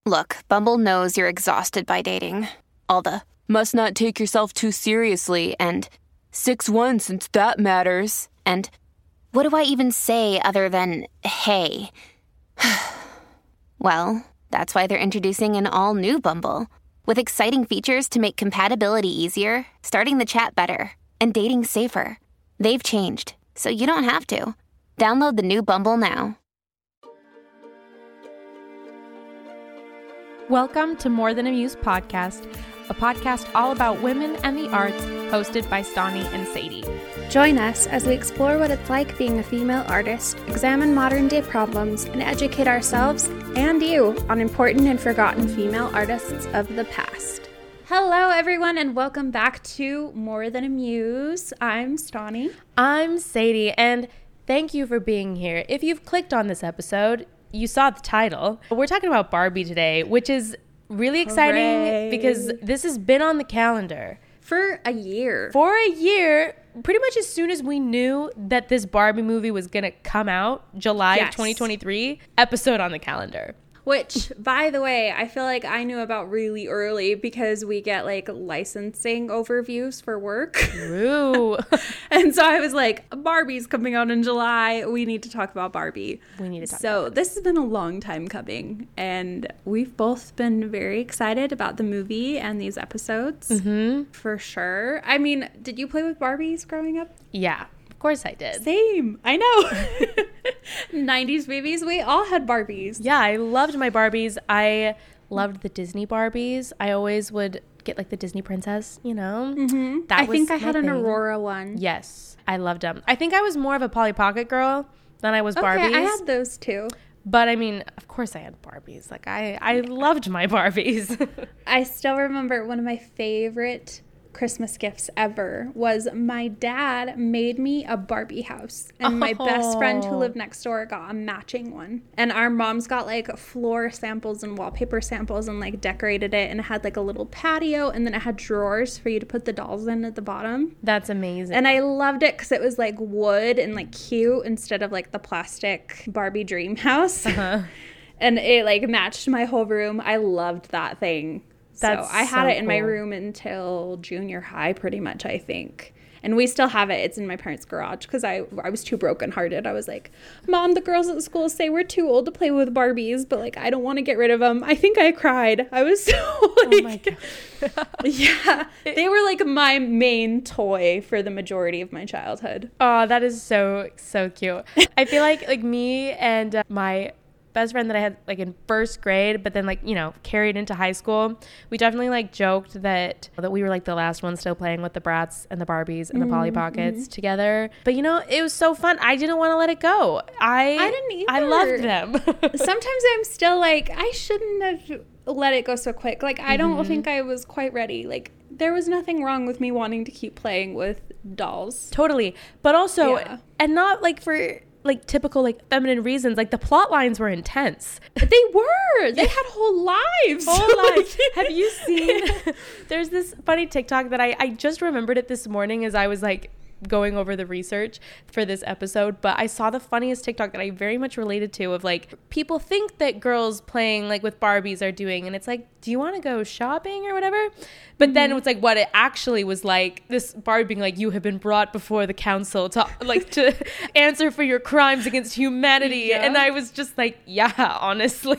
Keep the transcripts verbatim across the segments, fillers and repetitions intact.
Look, Bumble knows you're exhausted by dating. All the must not take yourself too seriously and six one since that matters. And what do I even say other than hey? Well, that's why they're introducing an all-new Bumble with exciting features to make compatibility easier, starting the chat better, and dating safer. They've changed, so you don't have to. Download the new Bumble now. Welcome to More Than a Muse podcast, a podcast all about women and the arts, hosted by Stani and Sadie. Join us as we explore what it's like being a female artist, examine modern-day problems, and educate ourselves and you on important and forgotten female artists of the past. Hello, everyone, and welcome back to More Than a Muse. I'm Stani. I'm Sadie, and thank you for being here. If you've clicked on this episode, you saw the title. We're talking about Barbie today, which is really exciting Hooray. Because this has been on the calendar. For a year. For a year, pretty much as soon as we knew that this Barbie movie was going to come out, July Yes. of twenty twenty-three, episode on the calendar. Which, by the way, I feel like I knew about really early because we get like licensing overviews for work. True. And so I was like, Barbie's coming out in July. We need to talk about Barbie. We need to talk so about this has been a long time coming. And we've both been very excited about the movie and these episodes. Mm-hmm. For sure. I mean, did you play with Barbies growing up? Yeah, of course I did. Same. I know. nineties babies. We all had Barbies. Yeah, I loved my Barbies. I loved the Disney Barbies. I always would get like the Disney princess, you know? Mm-hmm. That I was think I my had an thing. Aurora one. Yes, I loved them. I think I was more of a Polly Pocket girl than I was Okay, Barbies. I had those too. But I mean, of course I had Barbies. Like I, I loved my Barbies. I still remember one of my favorite Christmas gifts ever was my dad made me a Barbie house, and my Oh. best friend who lived next door got a matching one, and our moms got like floor samples and wallpaper samples and like decorated it, and it had like a little patio, and then it had drawers for you to put the dolls in at the bottom. That's amazing. And I loved it because it was like wood and like cute instead of like the plastic Barbie dream house. Uh-huh. And it like matched my whole room. I loved that thing. That's so I had so it in my cool. room until junior high, pretty much, I think. And we still have it. It's in my parents' garage because I, I was too brokenhearted. I was like, Mom, the girls at school say we're too old to play with Barbies, but like I don't want to get rid of them. I think I cried. I was so like, Oh my God. yeah, they were like my main toy for the majority of my childhood. Oh, that is so, so cute. I feel like like me and uh, my best friend that I had like in first grade, but then like, you know, carried into high school, we definitely like joked that that we were like the last ones still playing with the Bratz and the Barbies and the Polly Pockets together. But you know, it was so fun. I didn't want to let it go. I I didn't either. I loved them. Sometimes I'm still like, I shouldn't have let it go so quick. Like, I don't think I was quite ready. Like, there was nothing wrong with me wanting to keep playing with dolls. Totally. But also, Yeah. and not like for like typical like feminine reasons, like the plot lines were intense. They were. They had whole lives. Whole life. Have you seen there's this funny TikTok that I, I just remembered it this morning as I was like going over the research for this episode, but I saw the funniest TikTok that I very much related to of like people think that girls playing like with Barbies are doing, and it's like, do you want to go shopping or whatever? But mm-hmm. then it was like what it actually was like, this Barbie being like, you have been brought before the council to like to answer for your crimes against humanity. Yeah. And I was just like, yeah, honestly.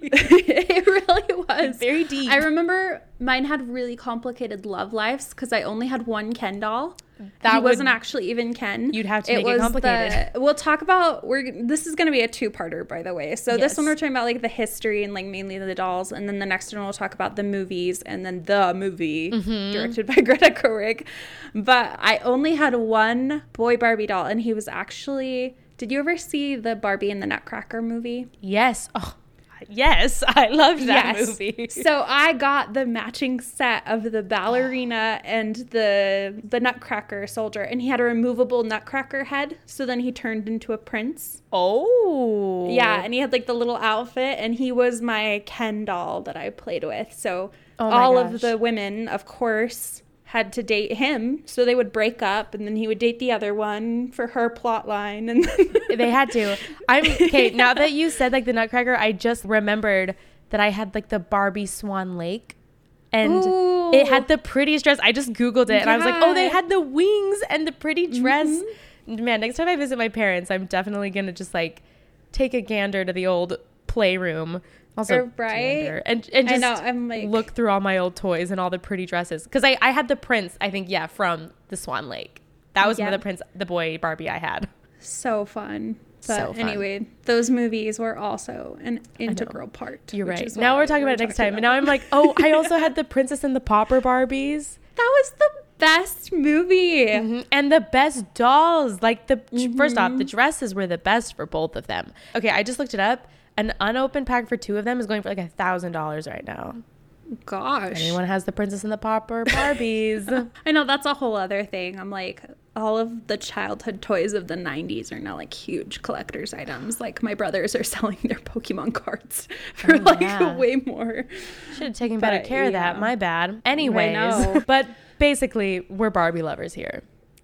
It really was. Very deep. I remember mine had really complicated love lives because I only had one Ken doll. That he would, wasn't actually even Ken. You'd have to it make was it complicated. The, we'll talk about, we're this is going to be a two-parter, by the way. So Yes. this one we're talking about like the history and like mainly the dolls, and then the next one we'll talk about the movies and then the movie Mm-hmm. directed by Greta Gerwig. But I only had one boy Barbie doll, and he was actually, did you ever see the Barbie and the Nutcracker movie? Yes. Oh, yes. I loved that Yes. movie. So I got the matching set of the ballerina and the the Nutcracker soldier, and he had a removable Nutcracker head. So then he turned into a prince. Oh. Yeah, and he had like the little outfit, and he was my Ken doll that I played with. So Oh my all gosh. of the women, of course, had to date him. So they would break up, and then he would date the other one for her plot line. And then They had to. I'm okay. Now that you said like the Nutcracker, I just remembered that I had like the Barbie Swan Lake. And Ooh. it had the prettiest dress. I just Googled it and yeah. I was like, oh, they had the wings and the pretty dress. Mm-hmm. Man, next time I visit my parents, I'm definitely going to just like take a gander to the old playroom. Also, right? gander, and, and just I know, I'm like, look through all my old toys and all the pretty dresses. Because I, I had the prince, I think, yeah, from the Swan Lake. That was yeah. the prince, the boy Barbie I had. So fun. But So fun. anyway, those movies were also an integral part. You're which right. is Now why we're talking we about it were next talking time. And about now I'm like, oh, I also had the Princess and the Pauper Barbies. That was the best movie. Mm-hmm. And the best dolls. Like the Mm-hmm. first off, the dresses were the best for both of them. Okay, I just looked it up. An unopened pack for two of them is going for like a thousand dollars right now. Gosh. Anyone has the Princess and the Pauper Barbies. I know, that's a whole other thing. I'm like, all of the childhood toys of the nineties are now like huge collector's items. Like my brothers are selling their Pokemon cards for Oh, like yeah. way more. Should have taken better But, care of that. yeah. My bad. Anyways, know. but basically, we're Barbie lovers here.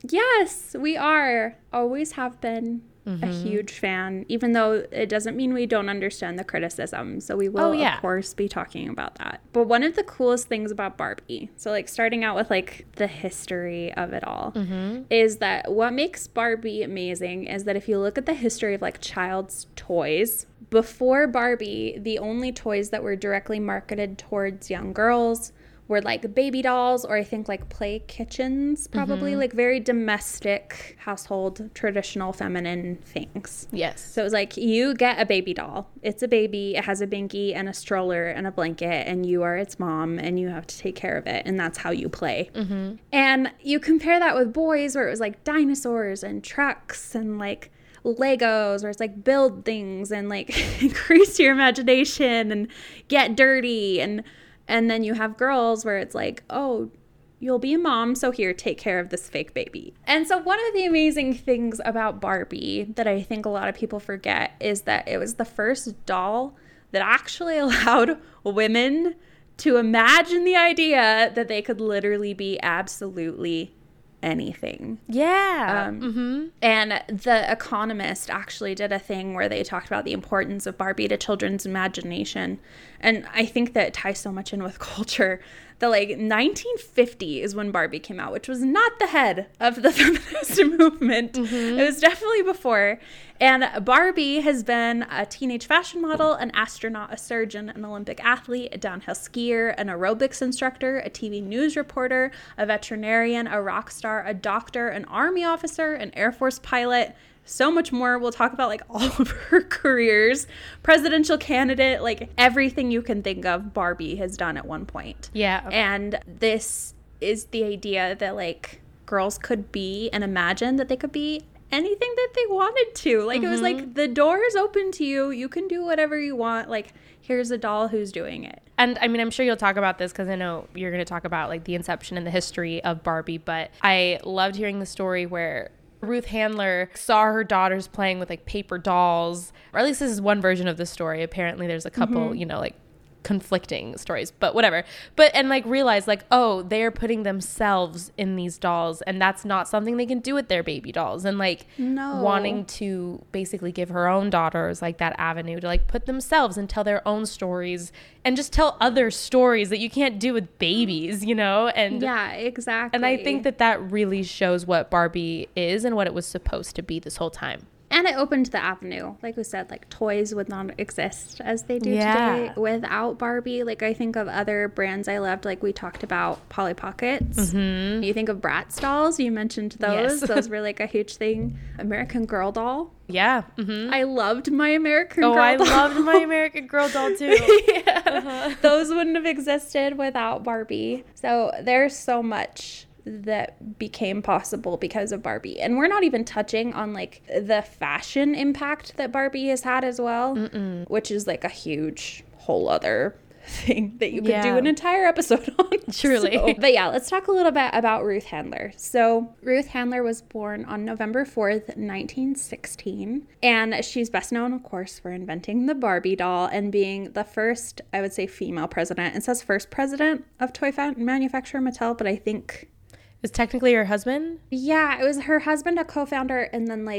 Yes, we are. Always have been. Mm-hmm. A huge fan, even though it doesn't mean we don't understand the criticism. So we will, Oh, yeah. of course, be talking about that. But one of the coolest things about Barbie, so like starting out with like the history of it all, Mm-hmm. is that what makes Barbie amazing is that if you look at the history of like child's toys, before Barbie, the only toys that were directly marketed towards young girls were like baby dolls, or I think like play kitchens, probably, Mm-hmm. like very domestic household traditional feminine things. Yes. So it was like, you get a baby doll, it's a baby, it has a binky and a stroller and a blanket, and you are its mom and you have to take care of it, and that's how you play. Mm-hmm. And you compare that with boys, where it was like dinosaurs and trucks and like Legos, where it's like build things and like increase your imagination and get dirty. And and then you have girls where it's like, oh, you'll be a mom, so here, take care of this fake baby. And so one of the amazing things about Barbie that I think a lot of people forget is that it was the first doll that actually allowed women to imagine the idea that they could literally be absolutely anything. Yeah. Um, mm-hmm. And The Economist actually did a thing where they talked about the importance of Barbie to children's imagination. And I think that it ties so much in with culture. That like nineteen fifty is when Barbie came out, which was not the head of the feminist movement. Mm-hmm. It was definitely before. And Barbie has been a teenage fashion model, an astronaut, a surgeon, an Olympic athlete, a downhill skier, an aerobics instructor, a T V news reporter, a veterinarian, a rock star, a doctor, an army officer, an Air Force pilot, so much more. We'll talk about like all of her careers, presidential candidate, like everything you can think of Barbie has done at one point. Yeah. And this is the idea that like girls could be and imagine that they could be anything that they wanted to. Like, mm-hmm. It was like, the door is open to you. You can do whatever you want. Like, here's a doll who's doing it. And I mean, I'm sure you'll talk about this because I know you're going to talk about like the inception and the history of Barbie. But I loved hearing the story where Ruth Handler saw her daughters playing with like paper dolls, or at least this is one version of the story. Apparently there's a couple, mm-hmm. you know, like conflicting stories, but whatever. But and like realize like, oh, they're putting themselves in these dolls, and that's not something they can do with their baby dolls. And like no. wanting to basically give her own daughters like that avenue to like put themselves and tell their own stories and just tell other stories that you can't do with babies, you know? And yeah, exactly. And I think that that really shows what Barbie is and what it was supposed to be this whole time. And it opened the avenue. Like we said, like toys would not exist as they do yeah. today without Barbie. Like I think of other brands I loved, like we talked about Polly Pockets. Mm-hmm. You think of Bratz dolls, you mentioned those. Yes. Those were like a huge thing. American Girl doll. Yeah. Mm-hmm. I loved my American oh, Girl I doll. loved my American Girl doll too. yeah. Uh-huh. Those wouldn't have existed without Barbie. So there's so much that became possible because of Barbie. And we're not even touching on like the fashion impact that Barbie has had as well, Mm-mm. which is like a huge whole other thing that you could yeah. do an entire episode on. Truly. So, but yeah, let's talk a little bit about Ruth Handler. So Ruth Handler was born on November fourth, nineteen sixteen. And she's best known, of course, for inventing the Barbie doll and being the first, I would say, female president. It says first president of toy fa- manufacturer Mattel, but I think is technically her husband? Yeah, it was her husband, a co-founder, and then like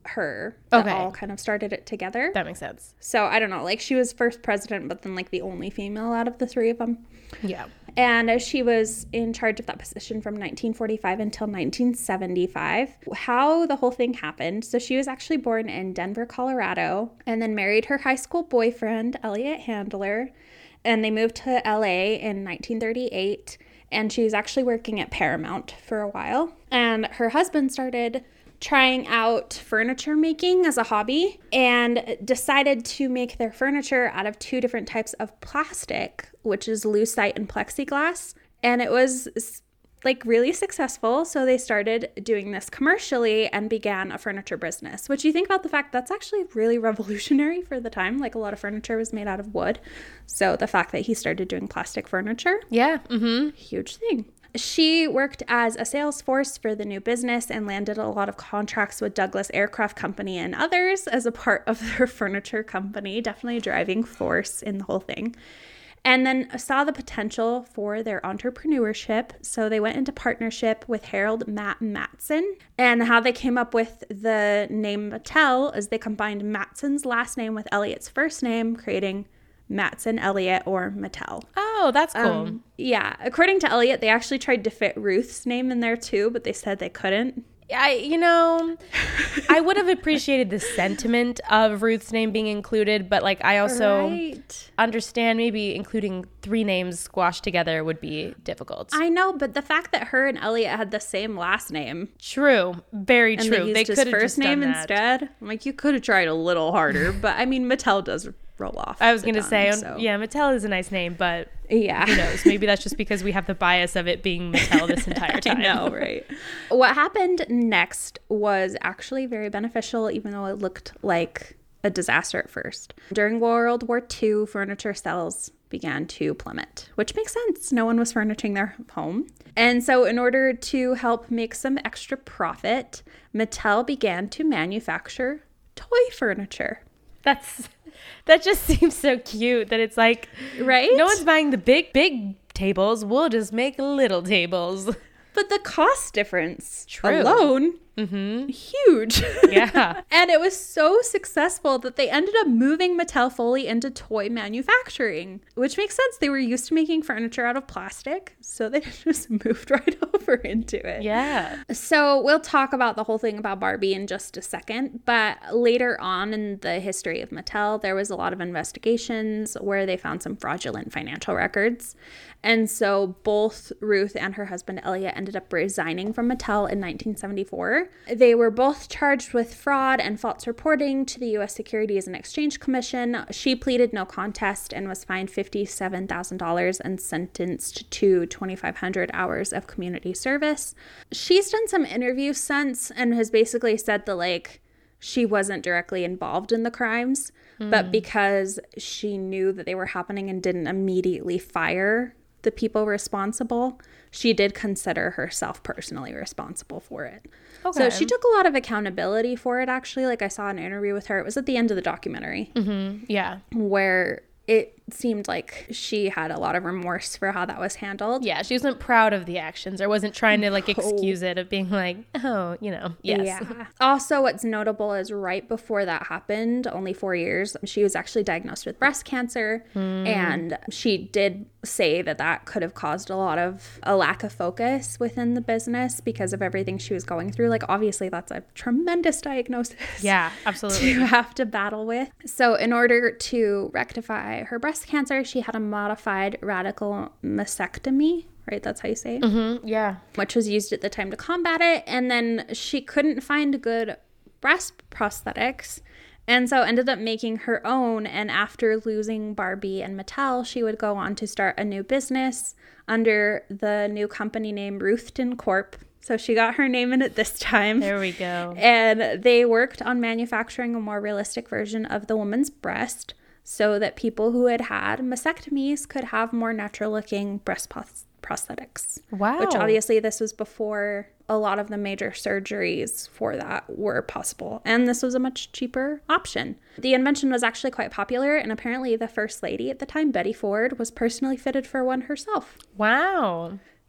her that Okay. all kind of started it together. That makes sense. So I don't know, like she was first president, but then like the only female out of the three of them. Yeah. And she was in charge of that position from nineteen forty-five until nineteen seventy-five. How the whole thing happened. So she was actually born in Denver, Colorado, and then married her high school boyfriend, Elliot Handler. And they moved to L A in nineteen thirty-eight. And she was actually working at Paramount for a while. And her husband started trying out furniture making as a hobby and decided to make their furniture out of two different types of plastic, which is lucite and plexiglass. And it was like really successful. So they started doing this commercially and began a furniture business, which you think about the fact that's actually really revolutionary for the time. Like a lot of furniture was made out of wood. So the fact that he started doing plastic furniture, Yeah. Mm-hmm. huge thing. She worked as a sales force for the new business and landed a lot of contracts with Douglas Aircraft Company and others as a part of their furniture company, definitely a driving force in the whole thing. And then saw the potential for their entrepreneurship. So they went into partnership with Harold Matt Matson. And how they came up with the name Mattel is they combined Matson's last name with Elliot's first name, creating Matson Elliot or Mattel. Oh, that's cool. Um, yeah. According to Elliot, they actually tried to fit Ruth's name in there too, but they said they couldn't. I, you know, I would have appreciated the sentiment of Ruth's name being included, but like I also Right. understand maybe including three names squashed together would be difficult. I know, but the fact that her and Elliot had the same last name True, very and true. they used They his could have first just name done that. instead, I'm like, you could have tried a little harder, but I mean, Mattel does roll off. I was the gonna tongue, say, so. yeah, Mattel is a nice name, but Yeah. who knows? Maybe that's just because we have the bias of it being Mattel this entire time. I know, right? What happened next was actually very beneficial, even though it looked like a disaster at first. During World War Two, furniture sales began to plummet, which makes sense. No one was furnishing their home. And so in order to help make some extra profit, Mattel began to manufacture toy furniture. That's that just seems so cute that it's like, Right? no one's buying the big big tables. We'll just make little tables. But the cost difference True. alone, Mm-hmm. huge. Yeah. And it was so successful that they ended up moving Mattel fully into toy manufacturing, which makes sense. They were used to making furniture out of plastic, so they just moved right over into it. Yeah. So we'll talk about the whole thing about Barbie in just a second, but later on in the history of Mattel, there was a lot of investigations where they found some fraudulent financial records. And so both Ruth and her husband Elliot ended up resigning from Mattel in nineteen seventy-four. They were both charged with fraud and false reporting to the U S Securities and Exchange Commission. She pleaded no contest and was fined fifty-seven thousand dollars and sentenced to twenty-five hundred hours of community service. She's done some interviews since and has basically said that, like, she wasn't directly involved in the crimes, mm. but because she knew that they were happening and didn't immediately fire the people responsible, she did consider herself personally responsible for it. Okay. So she took a lot of accountability for it, actually. Like, I saw an interview with her. It was at the end of the documentary. Mm-hmm. Yeah. Where it seemed like she had a lot of remorse for how that was handled. Yeah, she wasn't proud of the actions or wasn't trying to like excuse it of being like, oh, you know, yes. Yeah. Also, what's notable is right before that happened, only four years, she was actually diagnosed with breast cancer. Mm. And she did say that that could have caused a lot of a lack of focus within the business because of everything she was going through. Like, obviously, that's a tremendous diagnosis. Yeah, absolutely. To have to battle with. So in order to rectify her breast cancer, she had a modified radical mastectomy, right? That's how you say it? Mm-hmm. Yeah. Which was used at the time to combat it. And then she couldn't find good breast prosthetics. And so ended up making her own. And after losing Barbie and Mattel, she would go on to start a new business under the new company name Ruthven Corp. So she got her name in it this time. There we go. And they worked on manufacturing a more realistic version of the woman's breast, so that people who had had mastectomies could have more natural looking breast pos- prosthetics. Wow. Which obviously this was before a lot of the major surgeries for that were possible. And this was a much cheaper option. The invention was actually quite popular, and apparently the first lady at the time, Betty Ford, was personally fitted for one herself. Wow.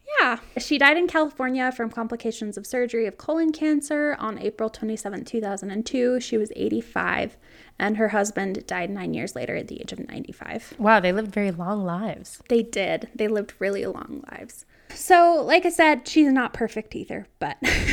Yeah. She died in California from complications of surgery of colon cancer on April twenty-seventh, two thousand two. She was eighty-five, and her husband died nine years later at the age of ninety-five. Wow, they lived very long lives. They did. They lived really long lives. So, like I said, she's not perfect either, but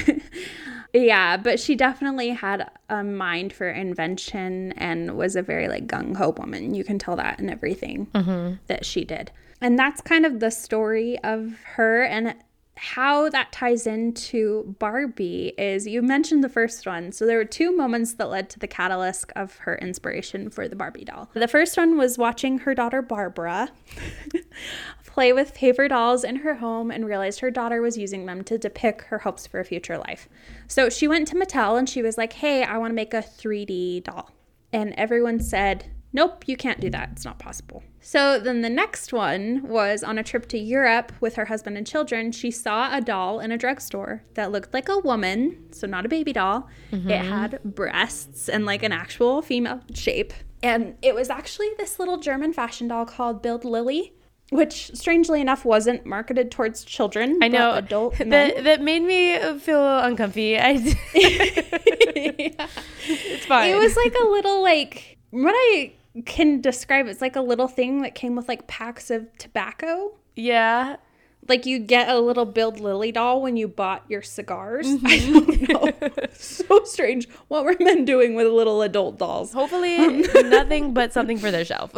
yeah, but she definitely had a mind for invention and was a very like gung-ho woman. You can tell that in everything mm-hmm. that she did. And that's kind of the story of her, and how that ties into Barbie is, you mentioned the first one. So there were two moments that led to the catalyst of her inspiration for the Barbie doll. The first one was watching her daughter Barbara play with paper dolls in her home and realized her daughter was using them to depict her hopes for a future life. So she went to Mattel and she was like, hey, I want to make a three D doll. And everyone said, nope, you can't do that. It's not possible. So then the next one was on a trip to Europe with her husband and children. She saw a doll in a drugstore that looked like a woman, so not a baby doll. Mm-hmm. It had breasts and like an actual female shape. And it was actually this little German fashion doll called Bild Lilly, which strangely enough wasn't marketed towards children. I know. But adult men. That, that made me feel uncomfy. I, yeah. It's fine. It was like a little like, what I can describe, it's like a little thing that came with like packs of tobacco. Yeah. Like you get a little Bild Lilly doll when you bought your cigars. Mm-hmm. I don't know. So strange. What were men doing with little adult dolls? Hopefully um. nothing but something for their shelf.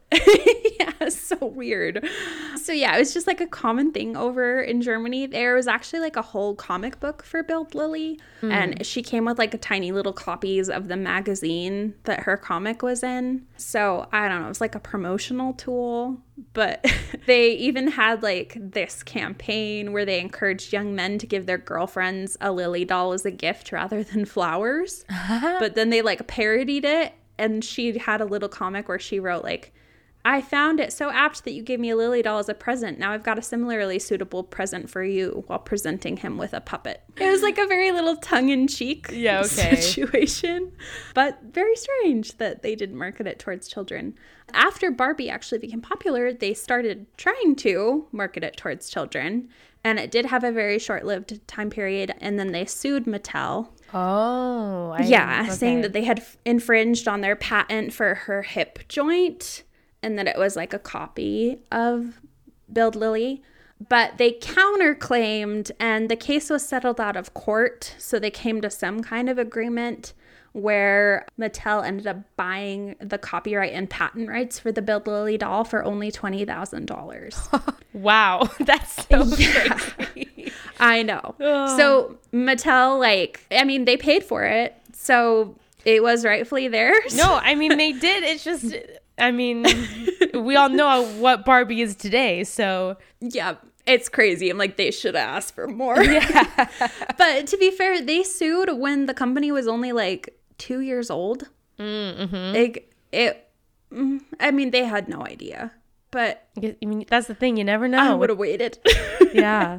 Yeah, so weird. So yeah, it was just like a common thing over in Germany. There was actually like a whole comic book for Bild Lilly. Mm. And she came with like a tiny little copies of the magazine that her comic was in. So I don't know, it was like a promotional tool. But they even had like this campaign where they encouraged young men to give their girlfriends a Lily doll as a gift rather than flowers. But then they like parodied it, and she had a little comic where she wrote like, I found it so apt that you gave me a Lily doll as a present. Now I've got a similarly suitable present for you, while presenting him with a puppet. It was like a very little tongue-in-cheek yeah, okay. situation, but very strange that they didn't market it towards children. After Barbie actually became popular, they started trying to market it towards children, and it did have a very short-lived time period, and then they sued Mattel. Oh, I, yeah, okay. saying that they had infringed on their patent for her hip joint, and that it was like a copy of Bild Lilly. But they counterclaimed, and the case was settled out of court. So they came to some kind of agreement where Mattel ended up buying the copyright and patent rights for the Bild Lilly doll for only twenty thousand dollars. Wow, that's so yeah. crazy. I know. Ugh. So Mattel, like, I mean, they paid for it. So it was rightfully theirs. No, I mean, they did. It's just... I mean, we all know what Barbie is today, so... Yeah, it's crazy. I'm like, they should have asked for more. Yeah. But to be fair, they sued when the company was only like two years old. Mm-hmm. Like, it... I mean, they had no idea. But... I mean, that's the thing. You never know. I would have waited. Yeah.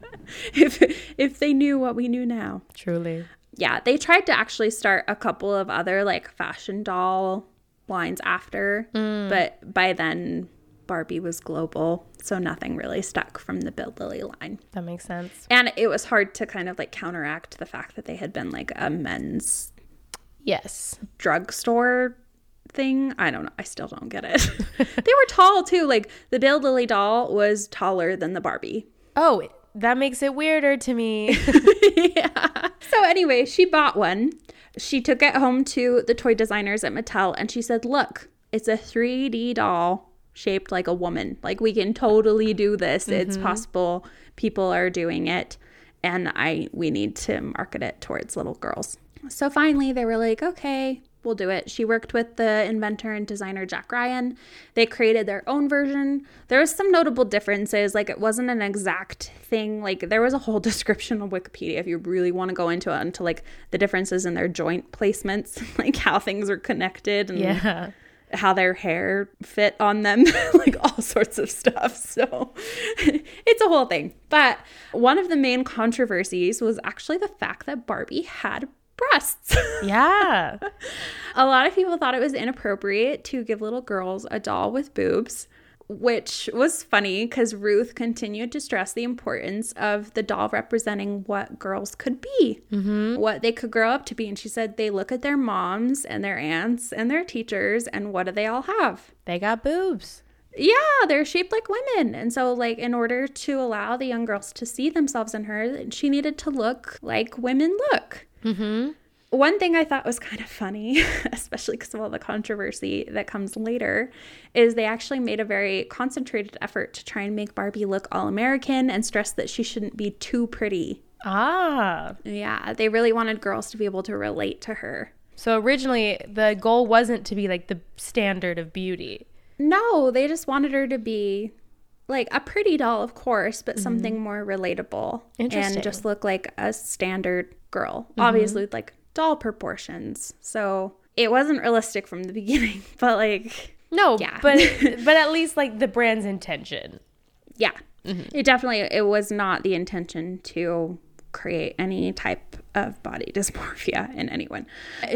if if they knew what we knew now. Truly. Yeah, they tried to actually start a couple of other, like, fashion doll lines after, mm. but by then Barbie was global, so nothing really stuck from the Bild Lilly line. That makes sense. And it was hard to kind of like counteract the fact that they had been like a men's yes drugstore thing. I don't know. I still don't get it. They were tall too. Like the Bild Lilly doll was taller than the Barbie. Oh, that makes it weirder to me. Yeah. So anyway, she bought one. She took it home to the toy designers at Mattel, and she said, look, it's a three D doll shaped like a woman. Like, we can totally do this. Mm-hmm. It's possible. People are doing it, and I we need to market it towards little girls. So finally, they were like, okay, we'll do it. She worked with the inventor and designer Jack Ryan. They created their own version. There was some notable differences. Like, it wasn't an exact thing. Like, there was a whole description on Wikipedia if you really want to go into it, into like the differences in their joint placements, like how things are connected and yeah. how their hair fit on them, like all sorts of stuff. So it's a whole thing. But one of the main controversies was actually the fact that Barbie had breasts. Yeah. A lot of people thought it was inappropriate to give little girls a doll with boobs, which was funny because Ruth continued to stress the importance of the doll representing what girls could be, mm-hmm. what they could grow up to be. And she said they look at their moms and their aunts and their teachers, and what do they all have? They got boobs. Yeah, they're shaped like women. And so, like, in order to allow the young girls to see themselves in her, she needed to look like women look. Mm-hmm. One thing I thought was kind of funny, especially because of all the controversy that comes later, is they actually made a very concentrated effort to try and make Barbie look all-American and stress that she shouldn't be too pretty. Ah. Yeah, they really wanted girls to be able to relate to her. So originally, the goal wasn't to be like the standard of beauty. No, they just wanted her to be like a pretty doll, of course, but mm-hmm. something more relatable. Interesting. And just look like a standard girl. Mm-hmm. Obviously, like doll proportions. So it wasn't realistic from the beginning, but like no, yeah. but but at least like the brand's intention. Yeah. Mm-hmm. It definitely it was not the intention to create any type of body dysmorphia in anyone.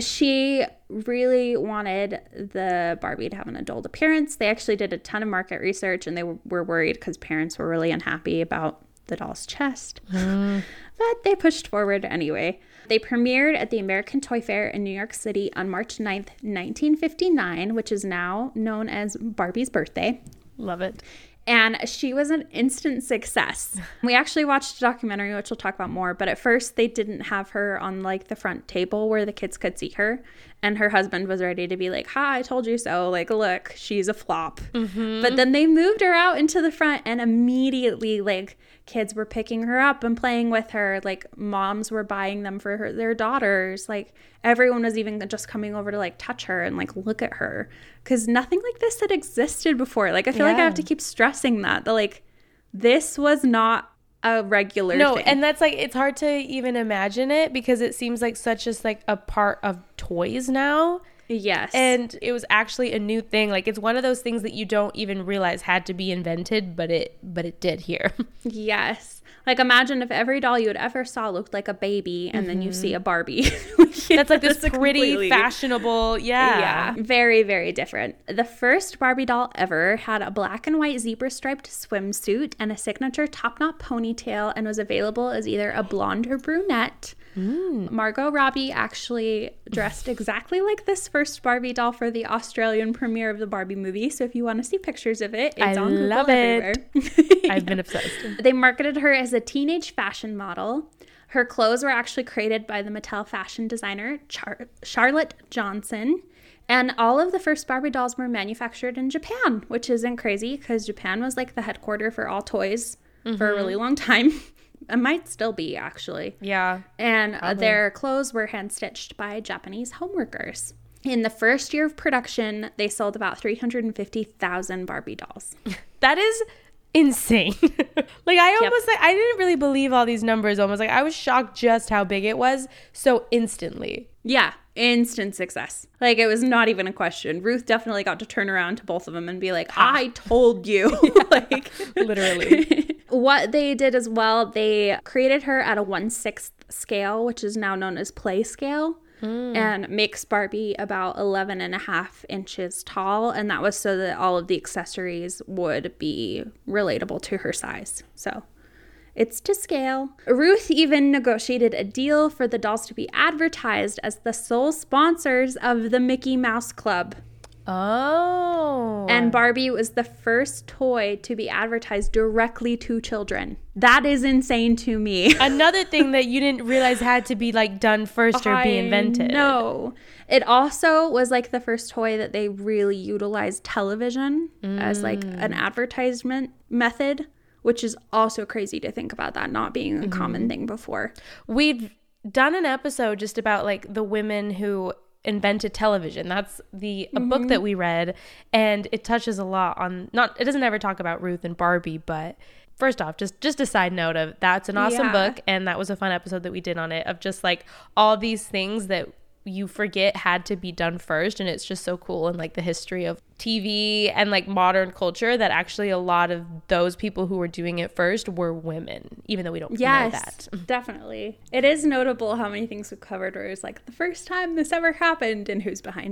She really wanted the Barbie to have an adult appearance. They actually did a ton of market research, and they were worried because parents were really unhappy about the doll's chest. Mm. But they pushed forward anyway. They premiered at the American Toy Fair in New York City on March ninth, nineteen fifty-nine, which is now known as Barbie's birthday. Love it. And she was an instant success. We actually watched a documentary, which we'll talk about more. But at first, they didn't have her on like the front table where the kids could see her. And her husband was ready to be like, "Ha, I told you so. Like, look, she's a flop." Mm-hmm. But then they moved her out into the front, and immediately, like, kids were picking her up and playing with her. Like, moms were buying them for her, their daughters. Like, everyone was even just coming over to like touch her and like look at her, because nothing like this had existed before. Like, I feel yeah. like I have to keep stressing that that like this was not a regular no thing. And that's like, it's hard to even imagine it because it seems like such just like a part of toys now. Yes. And it was actually a new thing. Like, it's one of those things that you don't even realize had to be invented, but it but it did here. Yes. Like, imagine if every doll you had ever saw looked like a baby, and mm-hmm. then you see a Barbie. That's like this pretty completely fashionable, yeah. Yeah, very, very different. The first Barbie doll ever had a black and white zebra-striped swimsuit and a signature top-knot ponytail, and was available as either a blonde or brunette. Mm. Margot Robbie actually dressed exactly like this first Barbie doll for the Australian premiere of the Barbie movie. So if you want to see pictures of it, it's I on Google love everywhere. It. I've been obsessed. They marketed her as a teenage fashion model. Her clothes were actually created by the Mattel fashion designer Char- Charlotte Johnson. And all of the first Barbie dolls were manufactured in Japan, which isn't crazy because Japan was like the headquarter for all toys mm-hmm. for a really long time. It might still be, actually. Yeah. And uh, their clothes were hand-stitched by Japanese homeworkers. In the first year of production, they sold about three hundred fifty thousand Barbie dolls. That is insane. Like, I almost, yep. like, I didn't really believe all these numbers. Almost like I was shocked just how big it was so instantly. Yeah. Instant success. Like, it was not even a question. Ruth definitely got to turn around to both of them and be like, ah. I told you. Like, literally. What they did as well, they created her at a one-sixth scale, which is now known as play scale, mm. and makes Barbie about eleven and a half inches tall. And that was so that all of the accessories would be relatable to her size. So it's to scale. Ruth even negotiated a deal for the dolls to be advertised as the sole sponsors of the Mickey Mouse Club. Oh. And Barbie was the first toy to be advertised directly to children. That is insane to me. Another thing that you didn't realize had to be like done first or be invented. No. It also was like the first toy that they really utilized television mm. as like an advertisement method, which is also crazy to think about that not being a mm-hmm. common thing before. We've done an episode just about like the women who invented television. That's the a mm-hmm. book that we read, and it touches a lot on, not, it doesn't ever talk about Ruth and Barbie, but first off, just just a side note of that's an awesome yeah. book, and that was a fun episode that we did on it, of just like all these things that you forget had to be done first. And it's just so cool, and like the history of T V and like modern culture, that actually a lot of those people who were doing it first were women, even though we don't yes, know that. Definitely. It is notable how many things we've covered where it's like the first time this ever happened and who's behind it.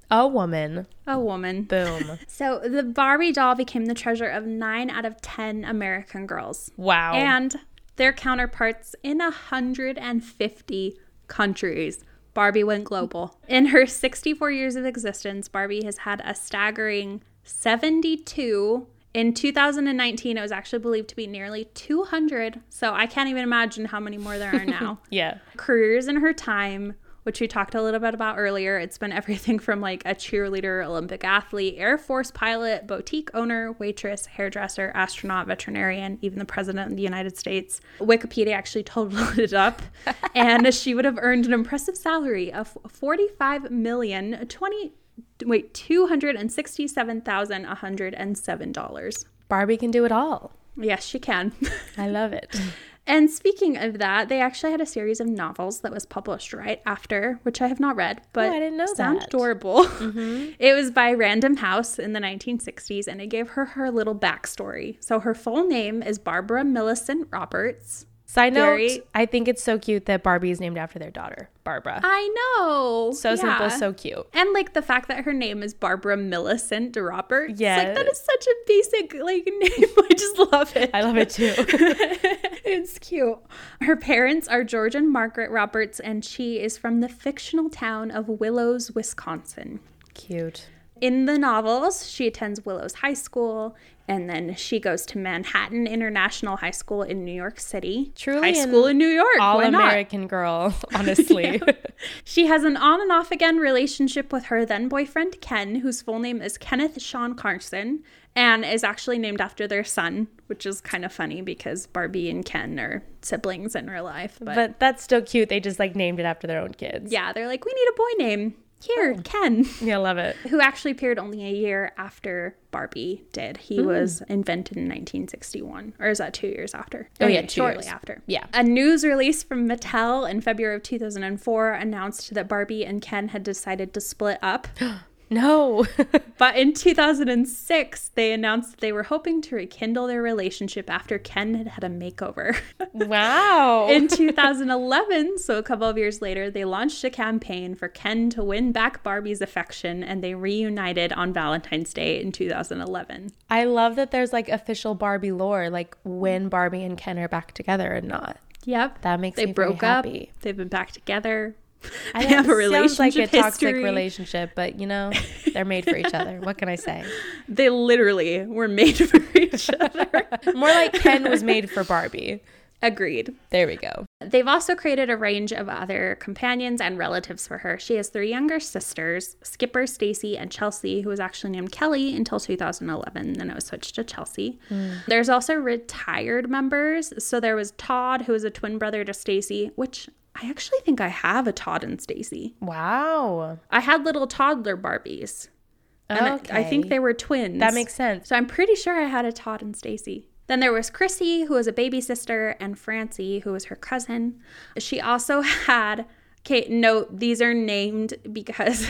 A woman. A woman. Boom. So the Barbie doll became the treasure of nine out of ten American girls. Wow. And their counterparts in one hundred fifty countries. Barbie went global. In her sixty-four years of existence, Barbie has had a staggering seventy-two. In two thousand nineteen, it was actually believed to be nearly two hundred. So I can't even imagine how many more there are now. Yeah. Careers in her time, which we talked a little bit about earlier. It's been everything from like a cheerleader, Olympic athlete, Air Force pilot, boutique owner, waitress, hairdresser, astronaut, veterinarian, even the president of the United States. Wikipedia actually totaled it up, and she would have earned an impressive salary of forty-five million twenty wait two hundred sixty-seven thousand one hundred seven dollars. Barbie can do it all. Yes, she can. I love it. And speaking of that, they actually had a series of novels that was published right after, which I have not read, but oh, I didn't know sound that. adorable. Mm-hmm. It was by Random House in the nineteen sixties, and it gave her her little backstory. So her full name is Barbara Millicent Roberts. Side note, Very- I think it's so cute that Barbie is named after their daughter, Barbara. I know. So Yeah. simple, so cute. And like the fact that her name is Barbara Millicent Roberts. Yes. Like that is such a basic like name. I just love it. I love it too. It's cute. Her parents are George and Margaret Roberts, and she is from the fictional town of Willows, Wisconsin. Cute. In the novels, she attends Willows High School, and then she goes to Manhattan International High School in New York City. Truly High school in New York. All Why not? American girl, honestly. She has an on and off again relationship with her then boyfriend Ken, whose full name is Kenneth Sean Carson, and is actually named after their son, which is kind of funny because Barbie and Ken are siblings in real life. But, But that's still cute. They just like named it after their own kids. yeah, they're like, we need a boy name. Here, Oh. Ken. Yeah, love it. Who actually appeared only a year after Barbie did. He Mm. was invented in nineteen sixty-one. Or is that two years after? Oh, yeah, Anyway, two shortly years. after. Yeah. A news release from Mattel in February of two thousand four announced that Barbie and Ken had decided to split up. No. But in two thousand six, they announced that they were hoping to rekindle their relationship after Ken had had a makeover. Wow. In two thousand eleven, so a couple of years later, they launched a campaign for Ken to win back Barbie's affection, and they reunited on Valentine's Day in two thousand eleven. I love that there's like official Barbie lore, like when Barbie and Ken are back together or not. Yep. That makes They me broke very up. happy. They've been back together. I They have a it sounds like a relationship toxic history. relationship, but you know, they're made for each other. What can I say? They literally were made for each other. More like Ken was made for Barbie. Agreed. There we go. They've also created a range of other companions and relatives for her. She has three younger sisters, Skipper, Stacy, and Chelsea, who was actually named Kelly until two thousand eleven. Then it was switched to Chelsea. Mm. There's also retired members. So there was Todd, who was a twin brother to Stacy, which I actually think I have a Todd and Stacy. Wow. I had little toddler Barbies. And Okay. I, I think they were twins. That makes sense. So I'm pretty sure I had a Todd and Stacy. Then there was Chrissy, who was a baby sister, and Francie, who was her cousin. She also had, okay, note, these are named because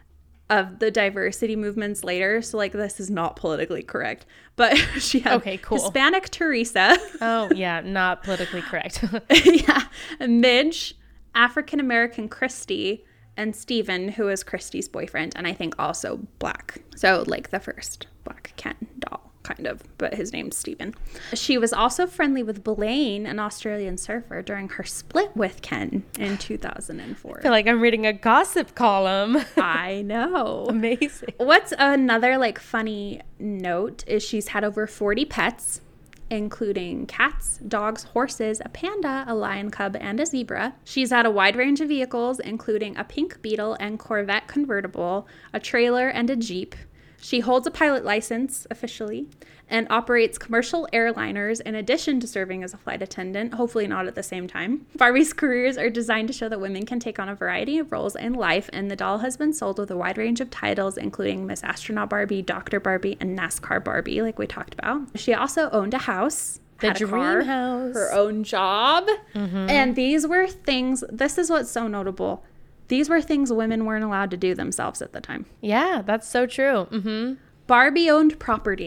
of the diversity movements later. So, like, this is not politically correct. But she had Okay, cool. Hispanic Teresa. Oh, yeah, not politically correct. Yeah. Midge, African-American Christy, and Steven, who is Christy's boyfriend, and I think also black. So, like, the first black Ken doll, kind of, but his name's Steven. She was also friendly with Blaine, an Australian surfer, during her split with Ken in two thousand four. I feel like I'm reading a gossip column. I know. Amazing. What's another, like, funny note is she's had over forty pets, including cats, dogs, horses, a panda, a lion cub, and a zebra. She's had a wide range of vehicles, including a pink Beetle and Corvette convertible, a trailer, and a Jeep. She holds a pilot license, officially, and operates commercial airliners in addition to serving as a flight attendant, hopefully not at the same time. Barbie's careers are designed to show that women can take on a variety of roles in life, and the doll has been sold with a wide range of titles, including Miss Astronaut Barbie, Doctor Barbie, and NASCAR Barbie, like we talked about. She also owned a house. The had a dream car, house. her own job. Mm-hmm. And these were things, this is what's so notable. These were things women weren't allowed to do themselves at the time. Yeah, that's so true. Mm-hmm. Barbie owned property.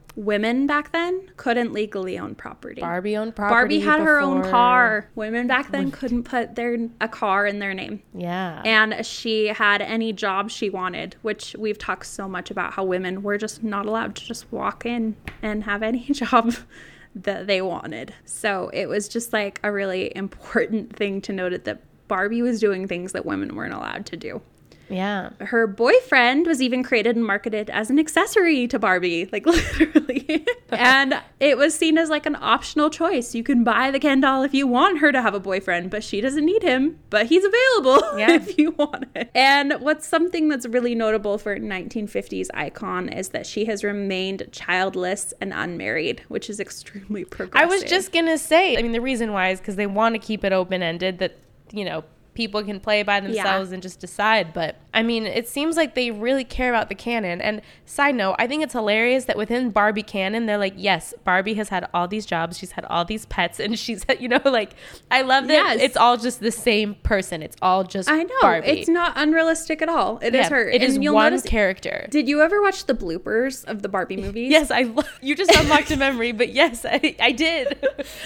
women back then couldn't legally own property. Barbie owned property. Barbie had her own before- car. Women back then couldn't put their a car in their name. Yeah. And she had any job she wanted, which we've talked so much about how women were just not allowed to just walk in and have any job that they wanted. So it was just like a really important thing to note that Barbie was doing things that women weren't allowed to do. Yeah. Her boyfriend was even created and marketed as an accessory to Barbie, like literally. And it was seen as like an optional choice. You can buy the Ken doll if you want her to have a boyfriend, but she doesn't need him, but he's available Yeah. if you want it. And what's something that's really notable for a nineteen fifties icon is that she has remained childless and unmarried, which is extremely progressive. I was just going to say, I mean, the reason why is because they want to keep it open-ended that, you know, people can play by themselves Yeah. and just decide. But I mean, it seems like they really care about the canon. And side note, I think it's hilarious that within Barbie canon, they're like, yes, Barbie has had all these jobs. She's had all these pets. And she's, you know, like, I love that Yes. it's all just the same person. It's all just I know. Barbie. It's not unrealistic at all. It is Yeah, her. It is And you'll one notice- character. Did you ever watch the bloopers of the Barbie movies? Yes, I lo- you just unlocked a memory, but yes, I, I did.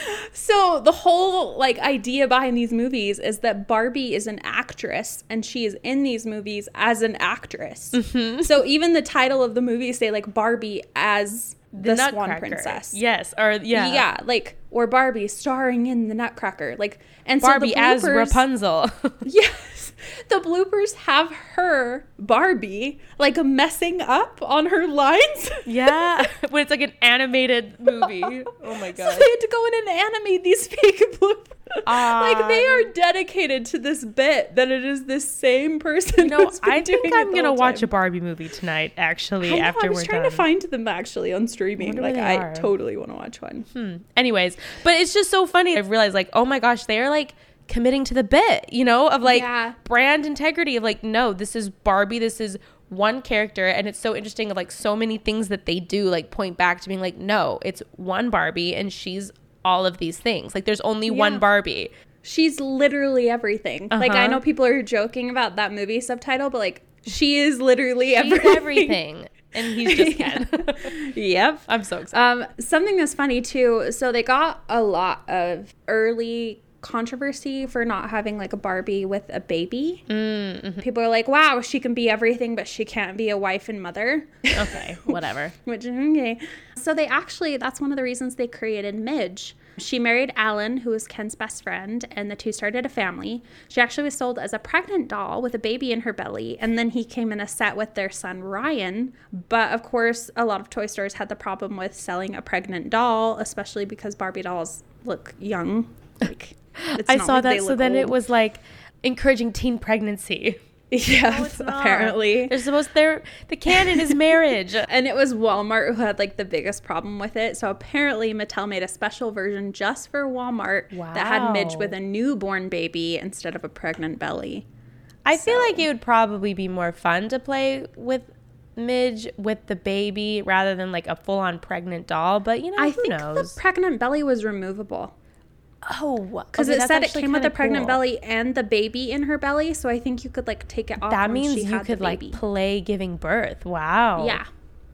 So the whole like idea behind these movies is that Barbie is an actress and she is in these movies as an actress. Mm-hmm. So even the title of the movie say like Barbie as the, Swan Nutcracker. Princess. Yes, or yeah. Yeah, like or Barbie starring in the Nutcracker. Like and Barbie so the as bloopers- Rapunzel. Yes. The bloopers have her, Barbie, like messing up on her lines. Yeah, when it's like an animated movie. Oh my So god. they had to go in and animate these fake bloopers. Ah. like they are dedicated to this bit that it is this same person. You know, who's been I think doing I'm it the gonna whole watch time. a Barbie movie tonight. Actually, I know, after I was we're trying done. to find them actually on streaming. wonder where Like they I are. totally want to watch one. Hmm. Anyways, but it's just so funny. I've realized, like, oh my gosh, they are like committing to the bit, you know, of like Yeah. brand integrity. Of like, no, this is Barbie. This is one character, and it's so interesting. Of like so many things that they do, like point back to being like, no, it's one Barbie, and she's all of these things. Like, there's only one Yeah. Barbie. She's literally everything. Like I Uh-huh. know people are joking about that movie subtitle, but like she is literally She's everything. everything, and he's just Ken. Yep. I'm so excited. Um, something that's funny too. So they got a lot of early controversy for not having like a Barbie with a baby. Mm-hmm. People are like, "Wow, she can be everything, but she can't be a wife and mother." Okay, whatever. Which okay. So they actually, that's one of the reasons they created Midge. She married Alan, who was Ken's best friend, and the two started a family. She actually was sold as a pregnant doll with a baby in her belly, and then he came in a set with their son Ryan. But of course, a lot of toy stores had the problem with selling a pregnant doll, especially because Barbie dolls look young. Like, it's I not saw like that. they So look then it old. was like encouraging teen pregnancy. Yeah, No, it's not. apparently. They're supposed they're the canon is marriage. And it was Walmart who had like the biggest problem with it. So apparently Mattel made a special version just for Walmart that had Midge Wow. with a newborn baby instead of a pregnant belly. I feel So- like it would probably be more fun to play with Midge with the baby rather than like a full on pregnant doll. But you know, I who think knows? the pregnant belly was removable Oh, because okay, it that's said it actually came with a kinda pregnant cool. belly and the baby in her belly. So I think you could like take it off. That once means she you had could the like baby. play giving birth. Wow. Yeah,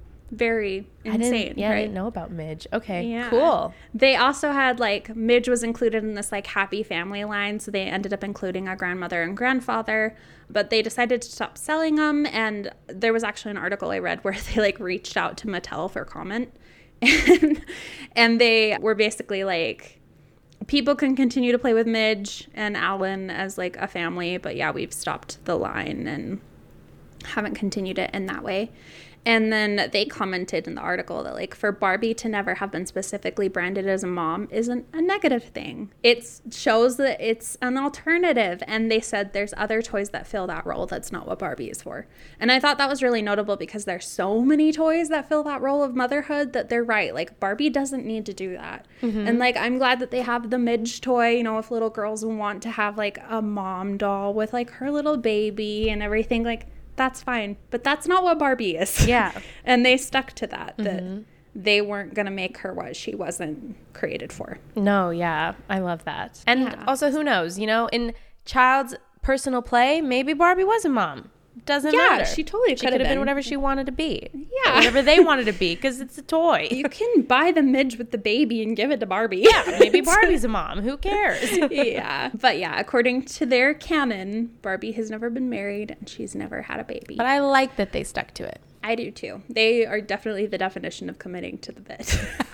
very I didn't, insane. yeah, I right? didn't know about Midge. Okay, Yeah. cool. They also had like Midge was included in this like happy family line, so they ended up including a grandmother and grandfather, but they decided to stop selling them. And there was actually an article I read where they like reached out to Mattel for comment, and, and they were basically like, people can continue to play with Midge and Alan as like a family, but yeah, we've stopped the line and haven't continued it in that way. And then they commented in the article that like for Barbie to never have been specifically branded as a mom isn't a negative thing. It shows that it's an alternative. And they said there's other toys that fill that role. That's not what Barbie is for. And I thought that was really notable because there's so many toys that fill that role of motherhood that they're right. Like Barbie doesn't need to do that. Mm-hmm. And like I'm glad that they have the Midge toy, you know, if little girls want to have like a mom doll with like her little baby and everything, like that's fine, but that's not what Barbie is. Yeah. And they stuck to that, that Mm-hmm. they weren't going to make her what she wasn't created for. No, yeah, I love that. And Yeah. also, who knows? You know, in child's personal play, maybe Barbie was a mom. doesn't yeah, matter. she totally She could have been. been whatever she wanted to be. Yeah. Whatever they wanted to be, because it's a toy. You can buy the midge with the baby and give it to Barbie. Yeah, maybe Barbie's a mom. Who cares? Yeah. But yeah, according to their canon, Barbie has never been married and she's never had a baby. But I like that they stuck to it. I do too. They are definitely the definition of committing to the bit.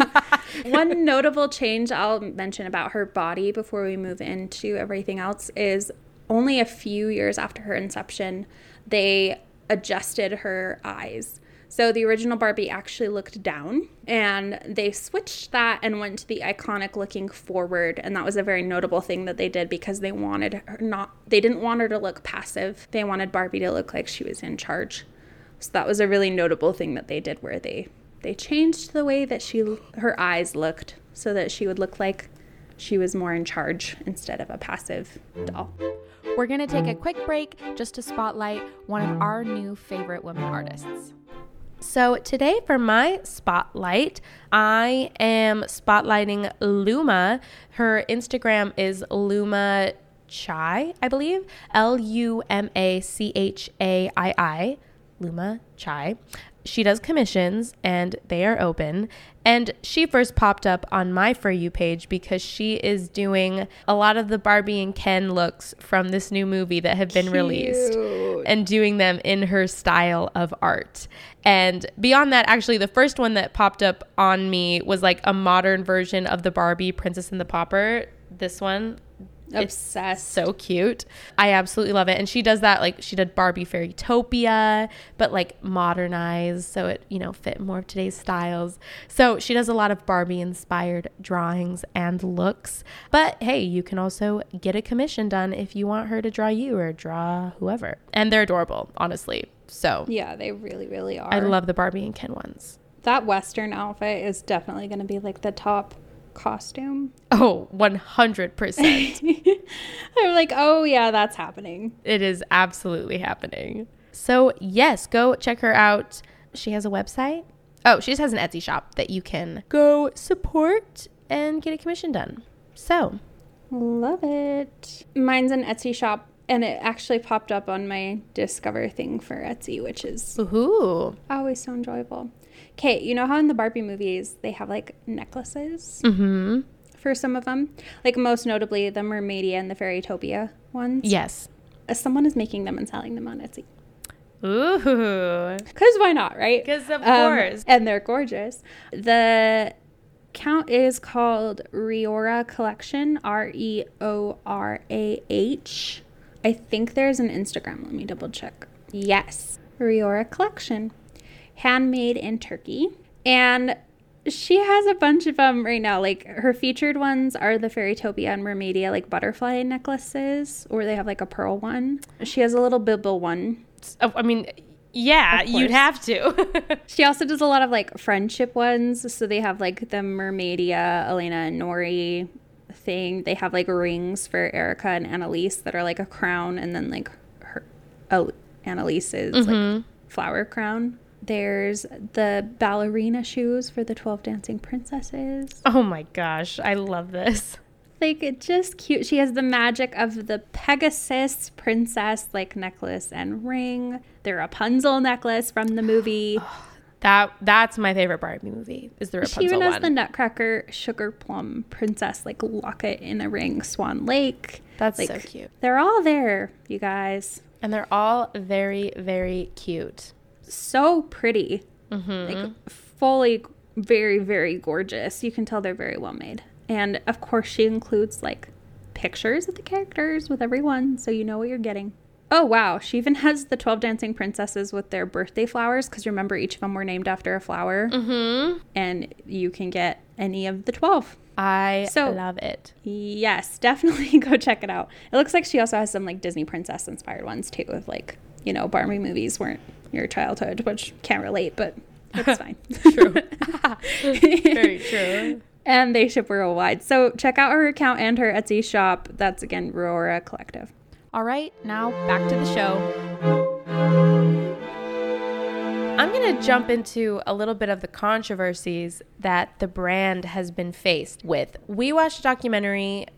One notable change I'll mention about her body before we move into everything else is only a few years after her inception, they adjusted her eyes. So the original Barbie actually looked down, and they switched that and went to the iconic looking forward. And that was a very notable thing that they did because they wanted her not, they didn't want her to look passive. They wanted Barbie to look like she was in charge. So that was a really notable thing that they did, where they, they changed the way that she, her eyes looked so that she would look like she was more in charge instead of a passive doll. We're going to take a quick break just to spotlight one of our new favorite women artists. So today for my spotlight, I am spotlighting Luma. Her Instagram is Luma Chai, I believe. L U M A C H A I I. Luma Chai. She does commissions and they are open. And she first popped up on my For You page because she is doing a lot of the Barbie and Ken looks from this new movie that have been Cute. released and doing them in her style of art. And beyond that, actually, the first one that popped up on me was like a modern version of the Barbie Princess and the Pauper. This one. Obsessed. It's so cute. I absolutely love it. And she does that, like she did Barbie Fairytopia, but like modernized so it, you know, fit more of today's styles. So she does a lot of Barbie inspired drawings and looks. But hey, you can also get a commission done if you want her to draw you or draw whoever. And they're adorable, honestly. So yeah, they really, really are. I love the Barbie and Ken ones. That Western outfit is definitely going to be like the top costume. Oh, one hundred percent. I'm like, oh yeah, that's happening. It is absolutely happening. So yes, go check her out. She has a website. Oh, she just has an Etsy shop that you can go support and get a commission done. So love it. Mine's an Etsy shop, and it actually popped up on my Discover thing for Etsy, which is Ooh. always so enjoyable. Okay, you know how in the Barbie movies they have like necklaces mm-hmm. for some of them? Like most notably the Mermaidia and the Fairytopia ones. Yes. Uh, someone is making them and selling them on Etsy. Ooh. Because why not, right? Because of um, course. And they're gorgeous. The account is called Reora Collection, R E O R A H. I think there's an Instagram. Let me double check. Yes. Reora Collection. Handmade in Turkey. And she has a bunch of them right now. Like her featured ones are the Fairytopia and Mermaidia like butterfly necklaces, or they have like a pearl one. She has a little bibble one. Oh, I mean, yeah, you'd have to. She also does a lot of like friendship ones. So they have like the Mermaidia, Elena and Nori thing. They have like rings for Erica and Annalise that are like a crown, and then like her oh, Annalise's mm-hmm. like flower crown. There's the ballerina shoes for the twelve Dancing Princesses. Oh my gosh, I love this. Like, it's just cute. She has the magic of the Pegasus princess, like, necklace and ring. The Rapunzel necklace from the movie. That That's my favorite Barbie movie, is the Rapunzel one. She even has one. the Nutcracker sugar plum princess, like, locket in a ring, Swan Lake. That's like, so cute. They're all there, you guys. And they're all very, very cute. So pretty. Mm-hmm. Like, fully very, very gorgeous. You can tell they're very well made. And, of course, she includes, like, pictures of the characters with everyone, so you know what you're getting. Oh, wow. She even has the twelve Dancing Princesses with their birthday flowers, because remember, each of them were named after a flower. Mm-hmm. And you can get any of the twelve. I so, love it. Yes, definitely go check it out. It looks like she also has some, like, Disney princess-inspired ones, too, of, like, you know, Barbie movies weren't your childhood, which can't relate, but it's fine. True. Very true. And they ship worldwide. So check out her account and her Etsy shop. That's, again, Reora Collective. All right, now back to the show. I'm going to jump into a little bit of the controversies that the brand has been faced with. We watched a documentary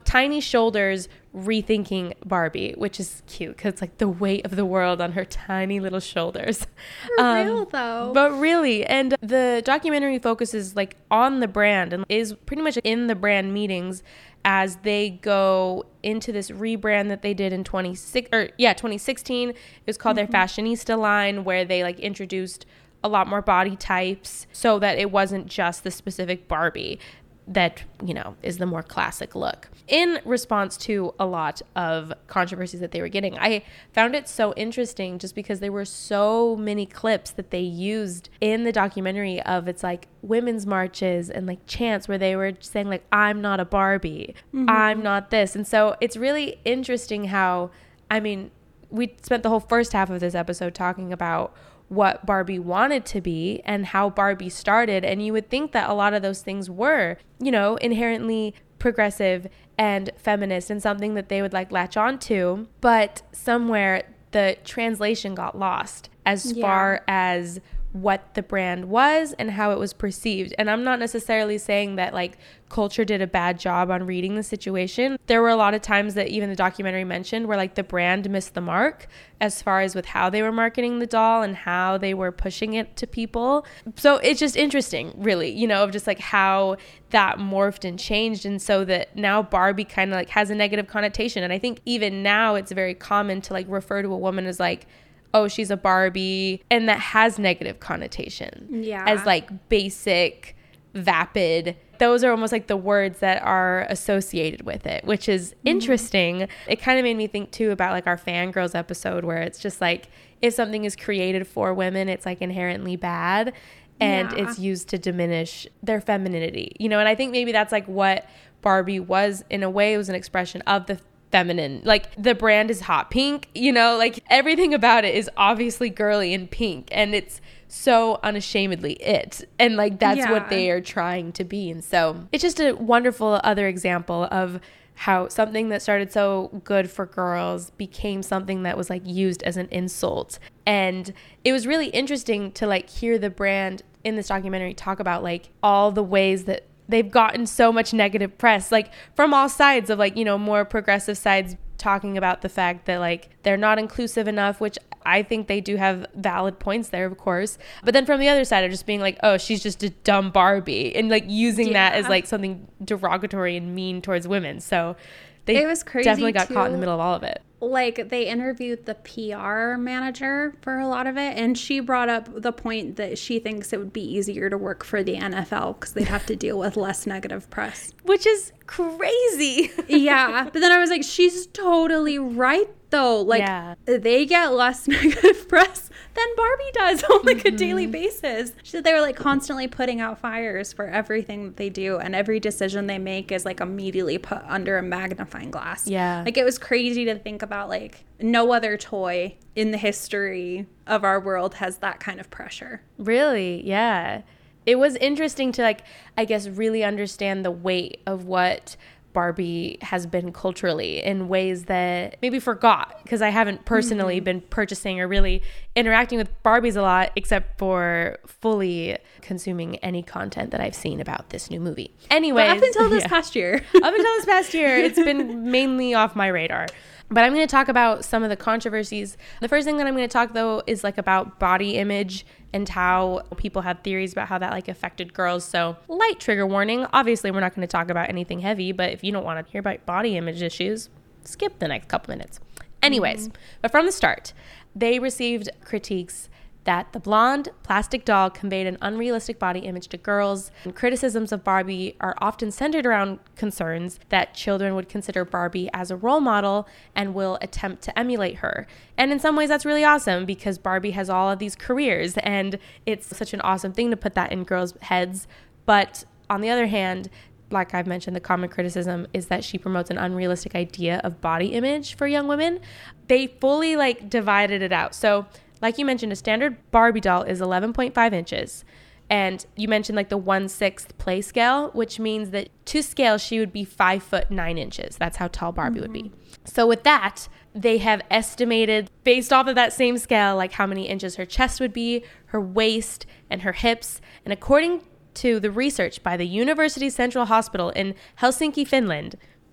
Tiny Shoulders Rethinking Barbie, which is cute because it's like the weight of the world on her tiny little shoulders. For um, real though. But really, and the documentary focuses like on the brand and is pretty much in the brand meetings as they go into this rebrand that they did in twenty-six or yeah, twenty sixteen. It was called mm-hmm. their Fashionista line, where they like introduced a lot more body types so that it wasn't just the specific Barbie that, you know, is the more classic look. In response to a lot of controversies that they were getting, I found it so interesting just because there were so many clips that they used in the documentary of it's like women's marches and like chants where they were saying like, I'm not a Barbie, mm-hmm. I'm not this. And so it's really interesting how, I mean, we spent the whole first half of this episode talking about what Barbie wanted to be and how Barbie started. And you would think that a lot of those things were, you know, inherently progressive and feminist and something that they would like latch on to. But somewhere the translation got lost as yeah. far as what the brand was and how it was perceived. And I'm not necessarily saying that like culture did a bad job on reading the situation. There were a lot of times that even the documentary mentioned where like the brand missed the mark as far as with how they were marketing the doll and how they were pushing it to people. So it's just interesting, really, you know, of just like how that morphed and changed. And so that now Barbie kind of like has a negative connotation. And I think even now it's very common to like refer to a woman as like, oh, she's a Barbie, and that has negative connotation. Yeah. As like basic, vapid. Those are almost like the words that are associated with it, which is interesting. Mm-hmm. It kind of made me think too about like our Fangirls episode where it's just like if something is created for women, it's like inherently bad and yeah. it's used to diminish their femininity, you know? And I think maybe that's like what Barbie was in a way. It was an expression of the feminine. Like the brand is hot pink, you know, like everything about it is obviously girly and pink, and it's so unashamedly it, and like that's yeah. what they are trying to be. And so it's just a wonderful other example of how something that started so good for girls became something that was like used as an insult. And it was really interesting to like hear the brand in this documentary talk about like all the ways that they've gotten so much negative press, like from all sides of like, you know, more progressive sides talking about the fact that like they're not inclusive enough, which I think they do have valid points there, of course. But then from the other side of just being like, oh, she's just a dumb Barbie, and like using yeah. that as like something derogatory and mean towards women. So they it was crazy definitely got too. Caught in the middle of all of it. Like they interviewed the P R manager for a lot of it, and she brought up the point that she thinks it would be easier to work for the N F L because they'd have to deal with less negative press. Which is crazy. Yeah. But then I was like, she's totally right though. Like yeah. they get less negative press than Barbie does on like mm-hmm. a daily basis. She said they were like constantly putting out fires for everything that they do, and every decision they make is like immediately put under a magnifying glass. Yeah. Like it was crazy to think about like no other toy in the history of our world has that kind of pressure. Really? Yeah. It was interesting to like, I guess, really understand the weight of what Barbie has been culturally in ways that maybe forgot, because I haven't personally mm-hmm. been purchasing or really interacting with Barbies a lot, except for fully consuming any content that I've seen about this new movie. Anyway, up until this yeah. past year. Up until this past year, it's been mainly off my radar. But I'm going to talk about some of the controversies. The first thing that I'm going to talk, though, is like about body image and how people have theories about how that like affected girls. So light trigger warning. Obviously, we're not going to talk about anything heavy, but if you don't want to hear about body image issues, skip the next couple minutes. Anyways, mm-hmm. but from the start, they received critiques that the blonde plastic doll conveyed an unrealistic body image to girls. And criticisms of Barbie are often centered around concerns that children would consider Barbie as a role model and will attempt to emulate her. And in some ways that's really awesome, because Barbie has all of these careers and it's such an awesome thing to put that in girls' heads. But on the other hand, like I've mentioned, the common criticism is that she promotes an unrealistic idea of body image for young women. They fully like divided it out. So like you mentioned, a standard Barbie doll is eleven point five inches. And you mentioned like the one sixth play scale, which means that to scale, she would be five foot nine inches. That's how tall Barbie mm-hmm. would be. So with that, they have estimated based off of that same scale, like how many inches her chest would be, her waist, and her hips. And according to the research by the University Central Hospital in Helsinki, Finland,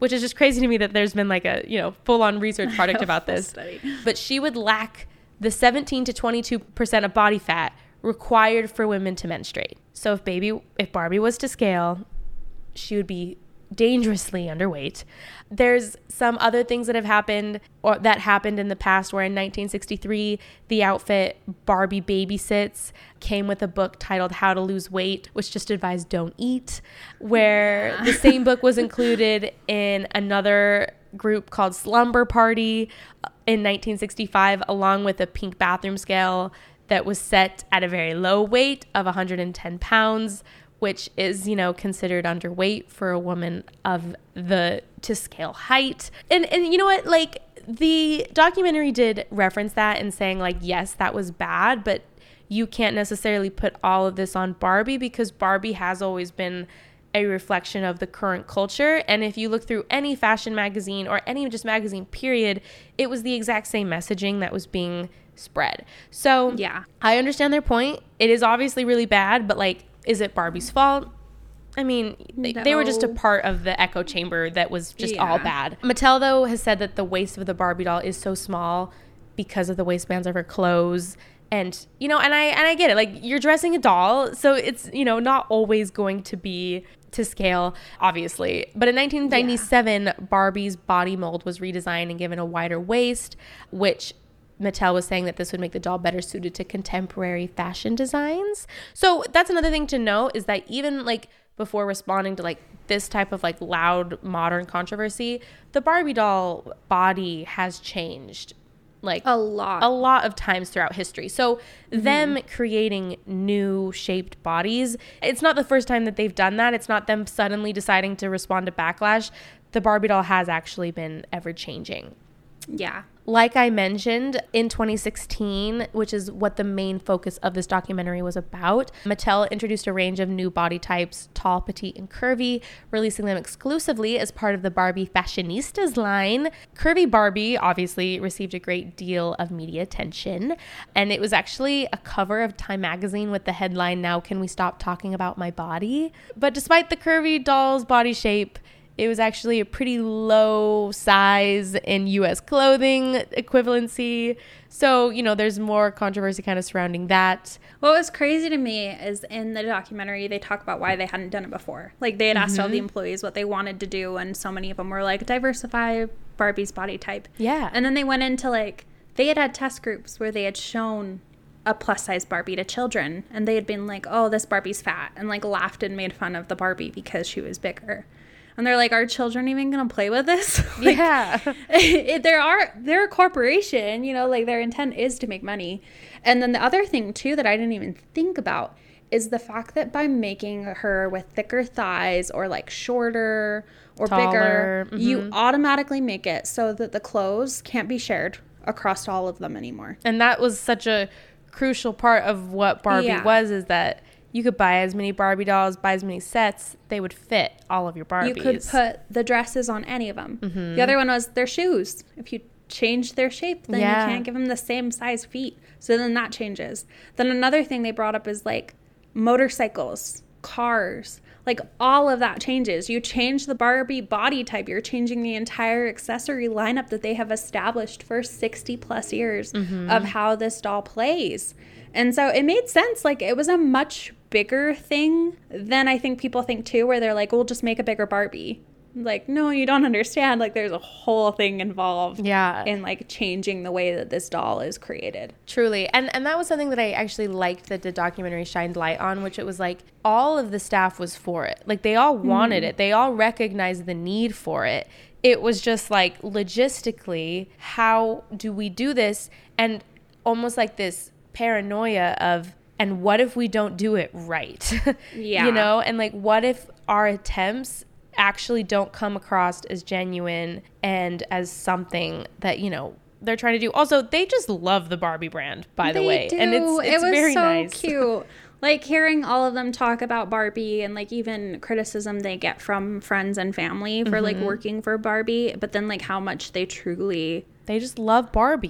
which is just crazy to me that there's been like a, you know, full-on research project about this. Study. But she would lack the seventeen to twenty-two percent of body fat required for women to menstruate. So if baby, if Barbie was to scale, she would be dangerously underweight. There's some other things that have happened or that happened in the past where in nineteen sixty-three, the outfit Barbie Babysits came with a book titled How to Lose Weight, which just advised don't eat, where yeah. the same book was included in another group called Slumber Party in nineteen sixty-five, along with a pink bathroom scale that was set at a very low weight of one hundred ten pounds, which is, you know, considered underweight for a woman of the to scale height. And and you know what, like the documentary did reference that and saying like, yes, that was bad, but you can't necessarily put all of this on Barbie because Barbie has always been a reflection of the current culture. And if you look through any fashion magazine or any just magazine period, it was the exact same messaging that was being spread. So yeah, I understand their point. It is obviously really bad, but like, is it Barbie's fault? I mean, they, no. they were just a part of the echo chamber that was just yeah. all bad. Mattel, though, has said that the waist of the Barbie doll is so small because of the waistbands of her clothes. And, you know, and I and I get it. Like, you're dressing a doll, so it's, you know, not always going to be to scale, obviously. But in nineteen ninety-seven, yeah. Barbie's body mold was redesigned and given a wider waist, which Mattel was saying that this would make the doll better suited to contemporary fashion designs. So that's another thing to note, is that even like before responding to like this type of like loud modern controversy, the Barbie doll body has changed like a lot a lot of times throughout history. So mm-hmm. them creating new shaped bodies, it's not the first time that they've done that. It's not them suddenly deciding to respond to backlash. The Barbie doll has actually been ever changing. Yeah. Like I mentioned, in twenty sixteen, which is what the main focus of this documentary was about, Mattel introduced a range of new body types, tall, petite, and curvy, releasing them exclusively as part of the Barbie Fashionistas line. Curvy Barbie obviously received a great deal of media attention, and it was actually a cover of Time magazine with the headline, "Now Can We Stop Talking About My Body?" But despite the curvy doll's body shape, it was actually a pretty low size in U S clothing equivalency. So, you know, there's more controversy kind of surrounding that. What was crazy to me is in the documentary, they talk about why they hadn't done it before. Like, they had asked mm-hmm. all the employees what they wanted to do, and so many of them were like, diversify Barbie's body type. Yeah. And then they went into, like, they had had test groups where they had shown a plus-size Barbie to children, and they had been like, oh, this Barbie's fat, and, like, laughed and made fun of the Barbie because she was bigger. And they're like, are children even going to play with this? like, yeah. it, there are, they're a corporation, you know, like their intent is to make money. And then the other thing too that I didn't even think about is the fact that by making her with thicker thighs or like shorter or Taller. bigger, mm-hmm. you automatically make it so that the clothes can't be shared across all of them anymore. And that was such a crucial part of what Barbie yeah. was, is that you could buy as many Barbie dolls, buy as many sets, they would fit all of your Barbies. You could put the dresses on any of them. Mm-hmm. The other one was their shoes. If you change their shape, then yeah. you can't give them the same size feet. So then that changes. Then another thing they brought up is like motorcycles, cars, like all of that changes. You change the Barbie body type, you're changing the entire accessory lineup that they have established for sixty plus years mm-hmm. of how this doll plays. And so it made sense. Like, it was a much bigger thing than I think people think too, where they're like, we'll just make a bigger Barbie. Like, no, you don't understand. Like, there's a whole thing involved yeah. in like changing the way that this doll is created. Truly. And and that was something that I actually liked that the documentary shined light on, which it was like all of the staff was for it. Like, they all wanted mm. it. They all recognized the need for it. It was just like, logistically, how do we do this? And almost like this paranoia of, and what if we don't do it right? Yeah. You know, and like, what if our attempts actually don't come across as genuine and as something that, you know, they're trying to do. Also, they just love the Barbie brand, by they the way. Do. And it's, it's it was very so nice. Cute. Like, hearing all of them talk about Barbie and like even criticism they get from friends and family for mm-hmm. like working for Barbie, but then like how much they truly they just love Barbie.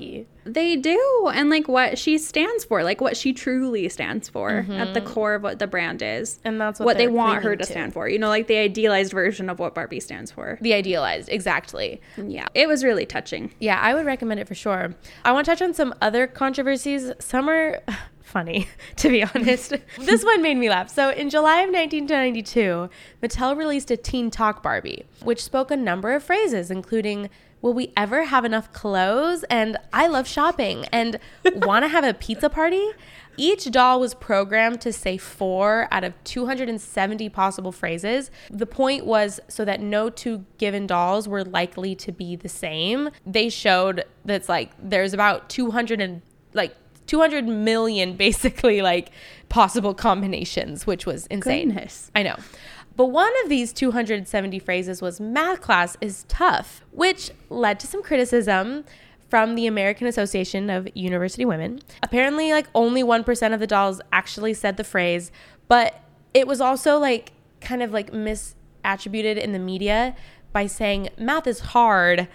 They do. And like what she stands for, like what she truly stands for mm-hmm. at the core of what the brand is. And that's what, what they want her to, to stand for. You know, like the idealized version of what Barbie stands for. The idealized, exactly. Yeah. It was really touching. Yeah, I would recommend it for sure. I want to touch on some other controversies. Some are funny, to be honest. This one made me laugh. So in July of nineteen ninety-two, Mattel released a Teen Talk Barbie, which spoke a number of phrases, including, will we ever have enough clothes? And I love shopping and want to have a pizza party. Each doll was programmed to say four out of two hundred seventy possible phrases. The point was so that no two given dolls were likely to be the same. They showed that's like there's about two hundred and like two hundred million basically like possible combinations, which was insane. Goodness. I know. But one of these two hundred seventy phrases was math class is tough, which led to some criticism from the American Association of University Women. Apparently, like only one percent of the dolls actually said the phrase, but it was also like kind of like misattributed in the media by saying math is hard.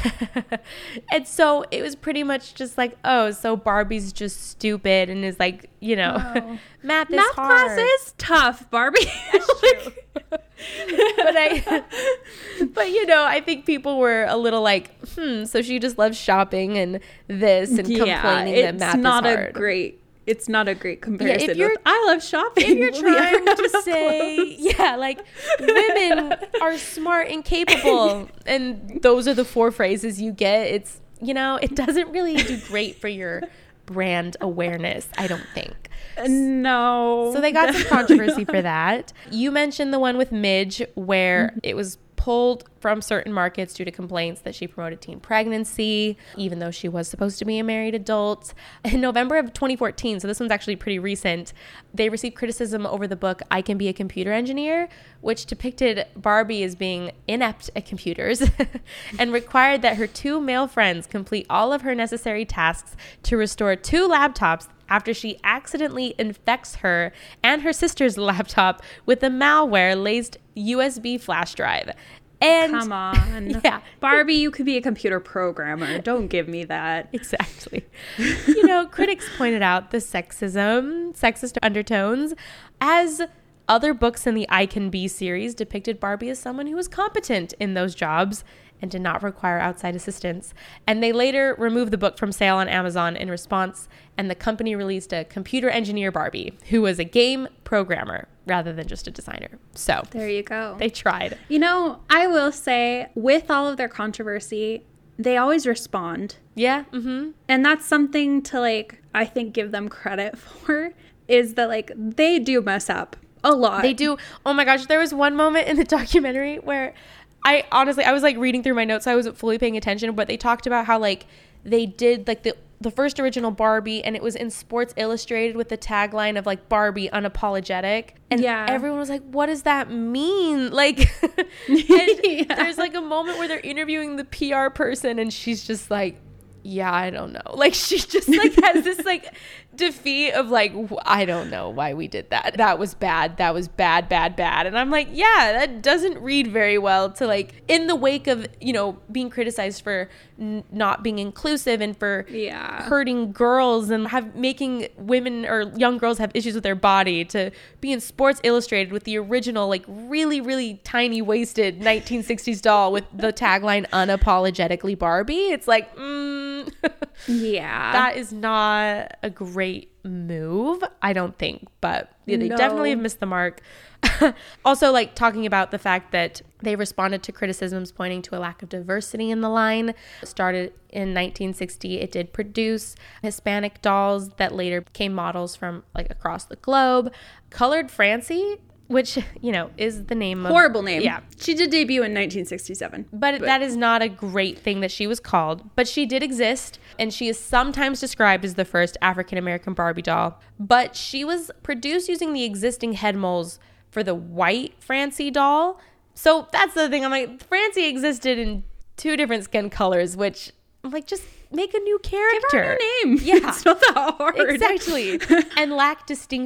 And so it was pretty much just like, oh, so Barbie's just stupid and is like, you know, oh. math is math hard. Math class is tough, Barbie. That's true. but I, but you know, I think people were a little like, hmm, so she just loves shopping and this and yeah, complaining that math is hard. It's not a great. It's not a great comparison. Yeah, if you're, with, I love shopping. If you're trying to say, clothes. yeah, like women are smart and capable, and those are the four phrases you get, it's, you know, it doesn't really do great for your brand awareness, I don't think. No. So they got some controversy for that. You mentioned the one with Midge where mm-hmm. it was pulled from certain markets due to complaints that she promoted teen pregnancy, even though she was supposed to be a married adult. In November of twenty fourteen, so this one's actually pretty recent, they received criticism over the book I Can Be a Computer Engineer, which depicted Barbie as being inept at computers and required that her two male friends complete all of her necessary tasks to restore two laptops after she accidentally infects her and her sister's laptop with a malware-laced U S B flash drive. And come on. Yeah. Barbie, you could be a computer programmer. Don't give me that. Exactly. You know, critics pointed out the sexism, sexist undertones, as other books in the I Can Be series depicted Barbie as someone who was competent in those jobs and did not require outside assistance. And they later removed the book from sale on Amazon in response, and the company released a computer engineer Barbie, who was a game programmer rather than just a designer. So there you go. They tried. You know, I will say, with all of their controversy, they always respond. Yeah. Mm-hmm. And that's something to, like, I think give them credit for, is that, like, they do mess up a lot. They do. Oh my gosh, there was one moment in the documentary where I honestly, I was like reading through my notes, so I wasn't fully paying attention, but they talked about how like they did like the, the first original Barbie, and it was in Sports Illustrated with the tagline of like Barbie unapologetic. And yeah. everyone was like, what does that mean? Like, and yeah. there's like a moment where they're interviewing the P R person and she's just like, yeah, I don't know. Like she just like has this like defeat of like, I don't know why we did that. That was bad. That was bad, bad, bad. And I'm like, yeah, that doesn't read very well to like in the wake of, you know, being criticized for n- not being inclusive and for yeah. hurting girls and have making women or young girls have issues with their body, to be in Sports Illustrated with the original like really, really tiny waisted nineteen sixties doll with the tagline unapologetically Barbie. It's like, mm, yeah, that is not a great move, I don't think, but yeah, they no. definitely have missed the mark. Also, like talking about the fact that they responded to criticisms pointing to a lack of diversity in the line. Started in nineteen sixty, it did produce Hispanic dolls that later became models from like across the globe. Colored Francie, which, you know, is the name of... Horrible name. Yeah. She did debut in nineteen sixty-seven. But, but that is not a great thing that she was called. But she did exist, and she is sometimes described as the first African-American Barbie doll. But she was produced using the existing head molds for the white Francie doll. So that's the thing. I'm like, Francie existed in two different skin colors, which I'm like, just make a new character. Give her a new name. Yeah. It's not that hard. Exactly. And lacked distinct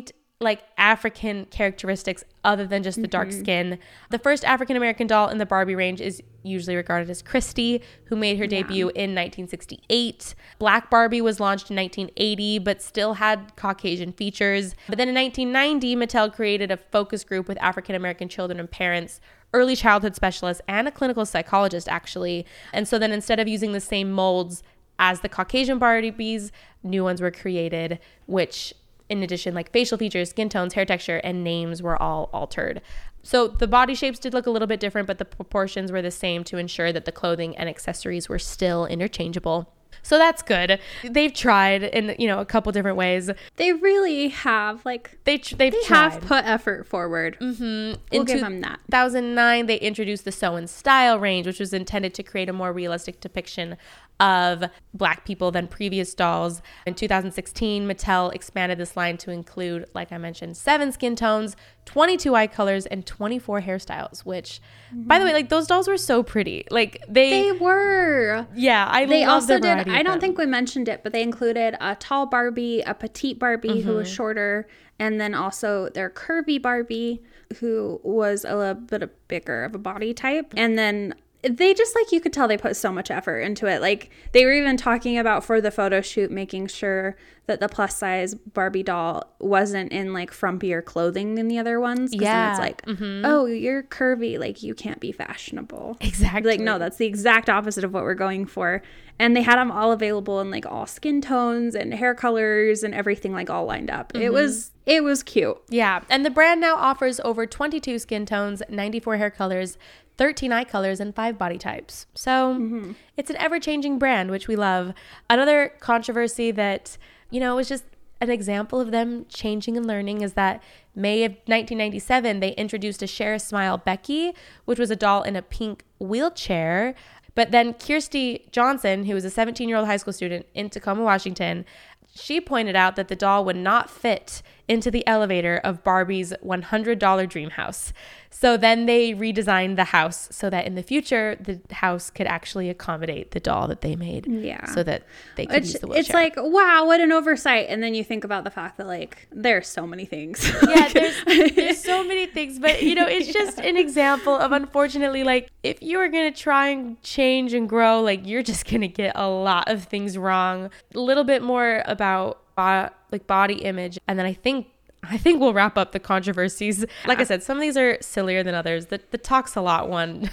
like African characteristics other than just the dark mm-hmm. skin. The first African American doll in the Barbie range is usually regarded as Christy, who made her debut yeah. in nineteen sixty-eight. Black Barbie was launched in nineteen eighty, but still had Caucasian features. But then in nineteen ninety, Mattel created a focus group with African American children and parents, early childhood specialists, and a clinical psychologist, actually. And so then instead of using the same molds as the Caucasian Barbies, new ones were created, which in addition, like facial features, skin tones, hair texture, and names were all altered. So the body shapes did look a little bit different, but the proportions were the same to ensure that the clothing and accessories were still interchangeable. So that's good. They've tried in, you know, a couple different ways. They really have, like, they tr- they've they tried. have put effort forward. Mm-hmm. We'll in give them that. two thousand nine, they introduced the Sew and Style range, which was intended to create a more realistic depiction of Black people than previous dolls. In two thousand sixteen, Mattel expanded this line to include, like I mentioned, seven skin tones, twenty-two eye colors, and twenty-four hairstyles, which, mm-hmm. by the way, like, those dolls were so pretty. Like, they... They were. Yeah, I they love also the variety did, I don't them. think we mentioned it, but they included a tall Barbie, a petite Barbie mm-hmm. who was shorter, and then also their curvy Barbie, who was a little bit bigger of a body type. And then they just, like, you could tell they put so much effort into it. Like, they were even talking about for the photo shoot making sure that the plus size Barbie doll wasn't in, like, frumpier clothing than the other ones. Because yeah. then it's like, mm-hmm. oh, you're curvy, like, you can't be fashionable. Exactly. Like, no, that's the exact opposite of what we're going for. And they had them all available in, like, all skin tones and hair colors and everything, like, all lined up. Mm-hmm. It was it was cute. Yeah. And the brand now offers over twenty-two skin tones, ninety-four hair colors, thirteen eye colors, and five body types. So mm-hmm. it's an ever-changing brand, which we love. Another controversy that, you know, was just an example of them changing and learning is that May of nineteen ninety-seven, they introduced a Share a Smile Becky, which was a doll in a pink wheelchair. But then Kirsty Johnson, who was a seventeen-year-old high school student in Tacoma, Washington, she pointed out that the doll would not fit into the elevator of Barbie's one hundred dollars dream house. So then they redesigned the house so that in the future, the house could actually accommodate the doll that they made. Yeah. So that they could it's, use the wheelchair. It's like, wow, what an oversight. And then you think about the fact that, like, there's so many things. Yeah, there's, there's so many things. But, you know, it's just yeah. an example of, unfortunately, like, if you are going to try and change and grow, like, you're just going to get a lot of things wrong. A little bit more about, uh, like, body image. And then I think I think we'll wrap up the controversies. Yeah. Like I said, some of these are sillier than others. The, the talks a lot one,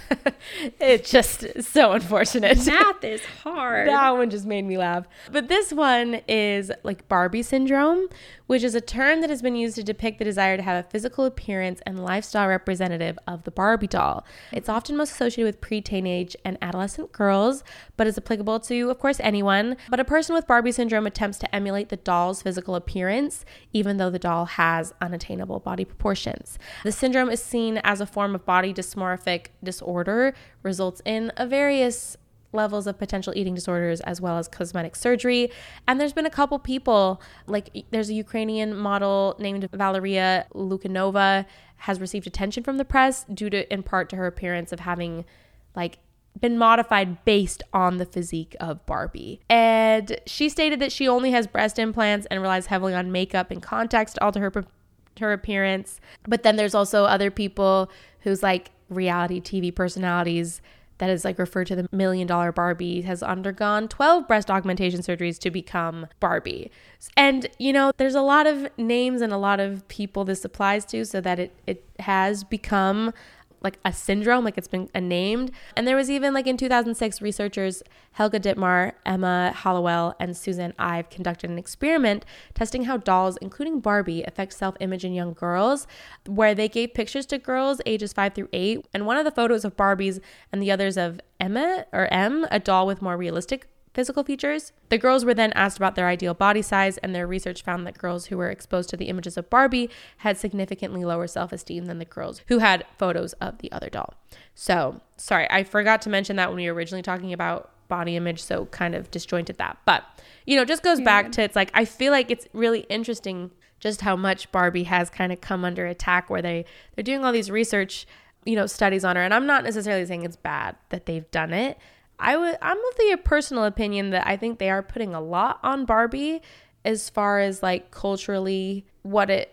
it's just so unfortunate. Math is hard. That one just made me laugh. But this one is like Barbie syndrome, which is a term that has been used to depict the desire to have a physical appearance and lifestyle representative of the Barbie doll. It's often most associated with pre-teenage and adolescent girls, but is applicable to, of course, anyone. But a person with Barbie syndrome attempts to emulate the doll's physical appearance, even though the doll has unattainable body proportions. The syndrome is seen as a form of body dysmorphic disorder, results in a various levels of potential eating disorders as well as cosmetic surgery. And there's been a couple people, like there's a Ukrainian model named Valeria Lukyanova, has received attention from the press due to, in part, to her appearance of having like been modified based on the physique of Barbie. And she stated that she only has breast implants and relies heavily on makeup and contacts to alter her her appearance. But then there's also other people who's like reality T V personalities that is like referred to the million dollar Barbie, has undergone twelve breast augmentation surgeries to become Barbie. And, you know, there's a lot of names and a lot of people this applies to, so that it, it has become like a syndrome, like it's been a named. And there was even like in two thousand six, researchers Helga Dittmar, Emma Hallowell, and Suzanne Ive conducted an experiment testing how dolls, including Barbie, affect self-image in young girls, where they gave pictures to girls ages five through eight. And one of the photos of Barbies and the others of Emma or M, a doll with more realistic physical features. The girls were then asked about their ideal body size, and their research found that girls who were exposed to the images of Barbie had significantly lower self-esteem than the girls who had photos of the other doll. So, sorry, I forgot to mention that when we were originally talking about body image, so kind of disjointed that. But, you know, just goes yeah. back to, it's like, I feel like it's really interesting just how much Barbie has kind of come under attack, where they, they're doing all these research, you know, studies on her. And I'm not necessarily saying it's bad that they've done it. I would, I'm of the personal opinion that I think they are putting a lot on Barbie as far as like culturally what it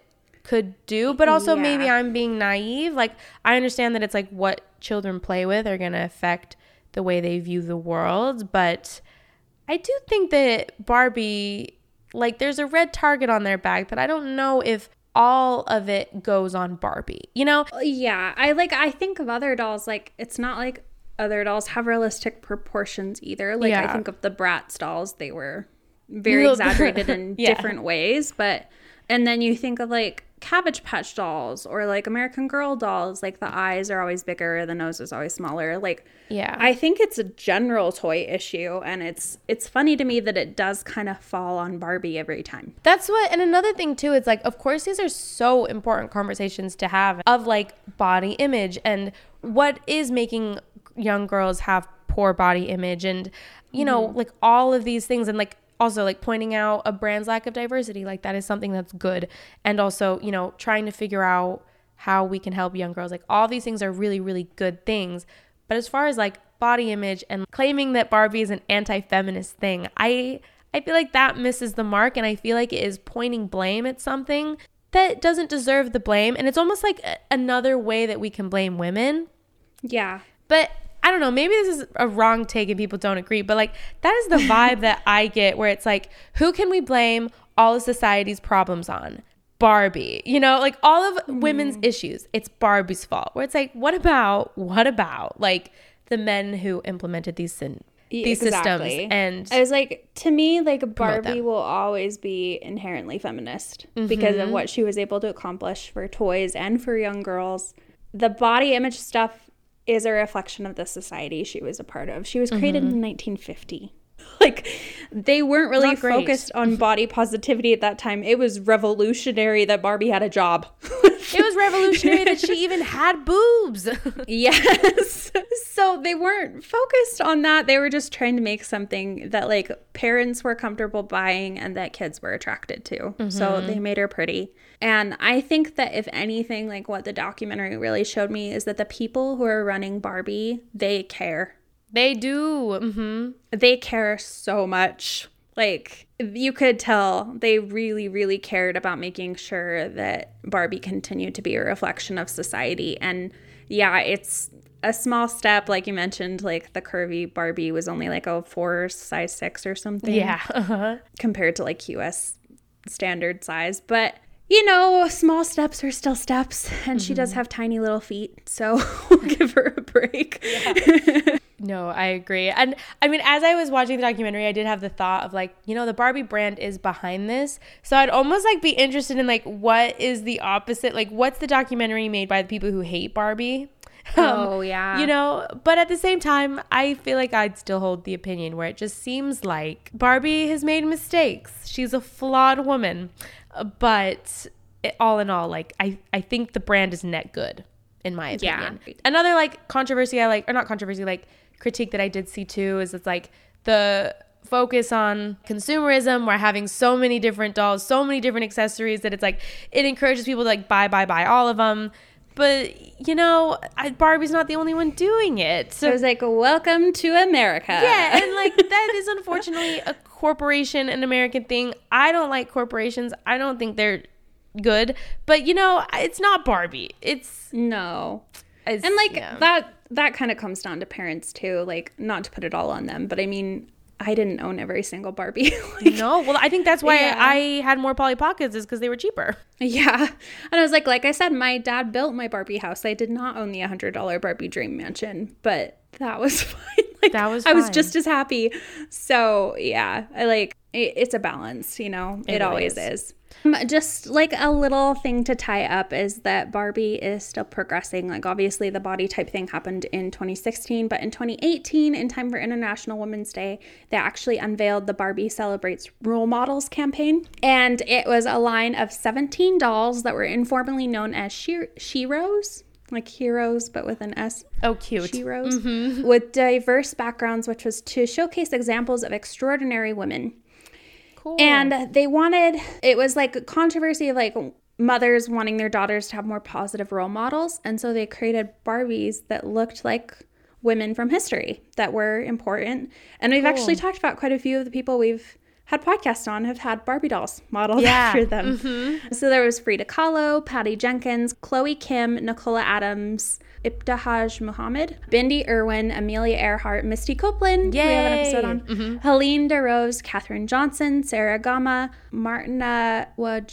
could do, but also Yeah. maybe I'm being naive. Like, I understand that it's like what children play with are going to affect the way they view the world, but I do think that Barbie, like, there's a red target on their back that I don't know if all of it goes on Barbie, you know? Yeah, I like I think of other dolls, like it's not like other dolls have realistic proportions either. Like Yeah. I think of the Bratz dolls, they were very Well, exaggerated in yeah. different ways, but and then you think of like Cabbage Patch dolls or like American Girl dolls, like the eyes are always bigger, the nose is always smaller. Like Yeah. I think it's a general toy issue, and it's it's funny to me that it does kind of fall on Barbie every time. That's what, and another thing too, it's like, of course, these are so important conversations to have of like body image and what is making young girls have poor body image and, you know, Mm-hmm. like all of these things. And like, also like pointing out a brand's lack of diversity, like that is something that's good. And also, you know, trying to figure out how we can help young girls. Like all these things are really, really good things. But as far as like body image and claiming that Barbie is an anti-feminist thing, I I feel like that misses the mark, and I feel like it is pointing blame at something that doesn't deserve the blame. And it's almost like a- another way that we can blame women. Yeah. But I don't know, maybe this is a wrong take and people don't agree, but like that is the vibe that I get, where it's like, who can we blame all of society's problems on? Barbie, you know, like all of women's Mm. issues, it's Barbie's fault. Where it's like, what about, what about like the men who implemented these sin- these Exactly. systems? And I was like, to me, like Barbie them. will always be inherently feminist because of what she was able to accomplish for toys and for young girls. The body image stuff is a reflection of the society she was a part of. She was created in nineteen fifty. Like, they weren't really Not great. focused on body positivity at that time. It was revolutionary that Barbie had a job. it was revolutionary that she even had boobs. Yes. So they weren't focused on that. They were just trying to make something that like parents were comfortable buying and that kids were attracted to. Mm-hmm. So they made her pretty. And I think that if anything, like what the documentary really showed me is that the people who are running Barbie, they care. They do. Mm-hmm. They care so much. Like, you could tell they really, really cared about making sure that Barbie continued to be a reflection of society. And yeah, it's a small step. Like you mentioned, like the curvy Barbie was only like a four size six or something. Yeah. Uh-huh. Compared to like U S standard size. But, you know, small steps are still steps. And mm-hmm. she does have tiny little feet. So we'll give her a break. Yeah. No, I agree. And I mean, as I was watching the documentary, I did have the thought of like, you know, the Barbie brand is behind this. So I'd almost like be interested in like, what is the opposite? Like, what's the documentary made by the people who hate Barbie? Oh, um, yeah. You know, but at the same time, I feel like I'd still hold the opinion where it just seems like Barbie has made mistakes. She's a flawed woman. But it, all in all, like, I, I think the brand is net good, in my opinion. Yeah. Another like controversy I like, or not controversy, like, critique that I did see too is it's like the focus on consumerism. We're having so many different dolls, so many different accessories that it's like it encourages people to like buy, buy, buy all of them. But you know, I, Barbie's not the only one doing it. So it was like, welcome to America. Yeah, and like that is unfortunately a corporation, an American thing. I don't like corporations. I don't think they're good. But you know, it's not Barbie. It's no. It's, and like yeah. that that kind of comes down to parents too, like not to put it all on them, but I mean, I didn't own every single Barbie. Like, no, well, I think that's why yeah. I had more Polly Pockets is because they were cheaper. Yeah, and I was like, like I said, my dad built my Barbie house. I did not own the one hundred dollars Barbie Dream Mansion, but that was fine. Like, that was I fine. was just as happy. So yeah, I like it, it's a balance, you know. It, it really always is. is. Just like a little thing to tie up is that Barbie is still progressing. Like obviously the body type thing happened in twenty sixteen, but in twenty eighteen, in time for International Women's Day, they actually unveiled the Barbie Celebrates Role Models campaign. And it was a line of seventeen dolls that were informally known as she- Sheroes. Like heroes, but with an S. Oh, cute. Sheroes. Mm-hmm. With diverse backgrounds, which was to showcase examples of extraordinary women. Cool. And they wanted, it was like a controversy of like mothers wanting their daughters to have more positive role models. And so they created Barbies that looked like women from history that were important. And we've Cool. actually talked about quite a few of the people we've had podcasts on have had Barbie dolls modeled Yeah. after them. Mm-hmm. So there was Frida Kahlo, Patty Jenkins, Chloe Kim, Nicola Adams, Ibtihaj Muhammad, Bindi Irwin, Amelia Earhart, Misty Copeland, Yay. we have an episode on, Mm-hmm. Helene DeRose, Katherine Johnson, Sarah Gama, Martina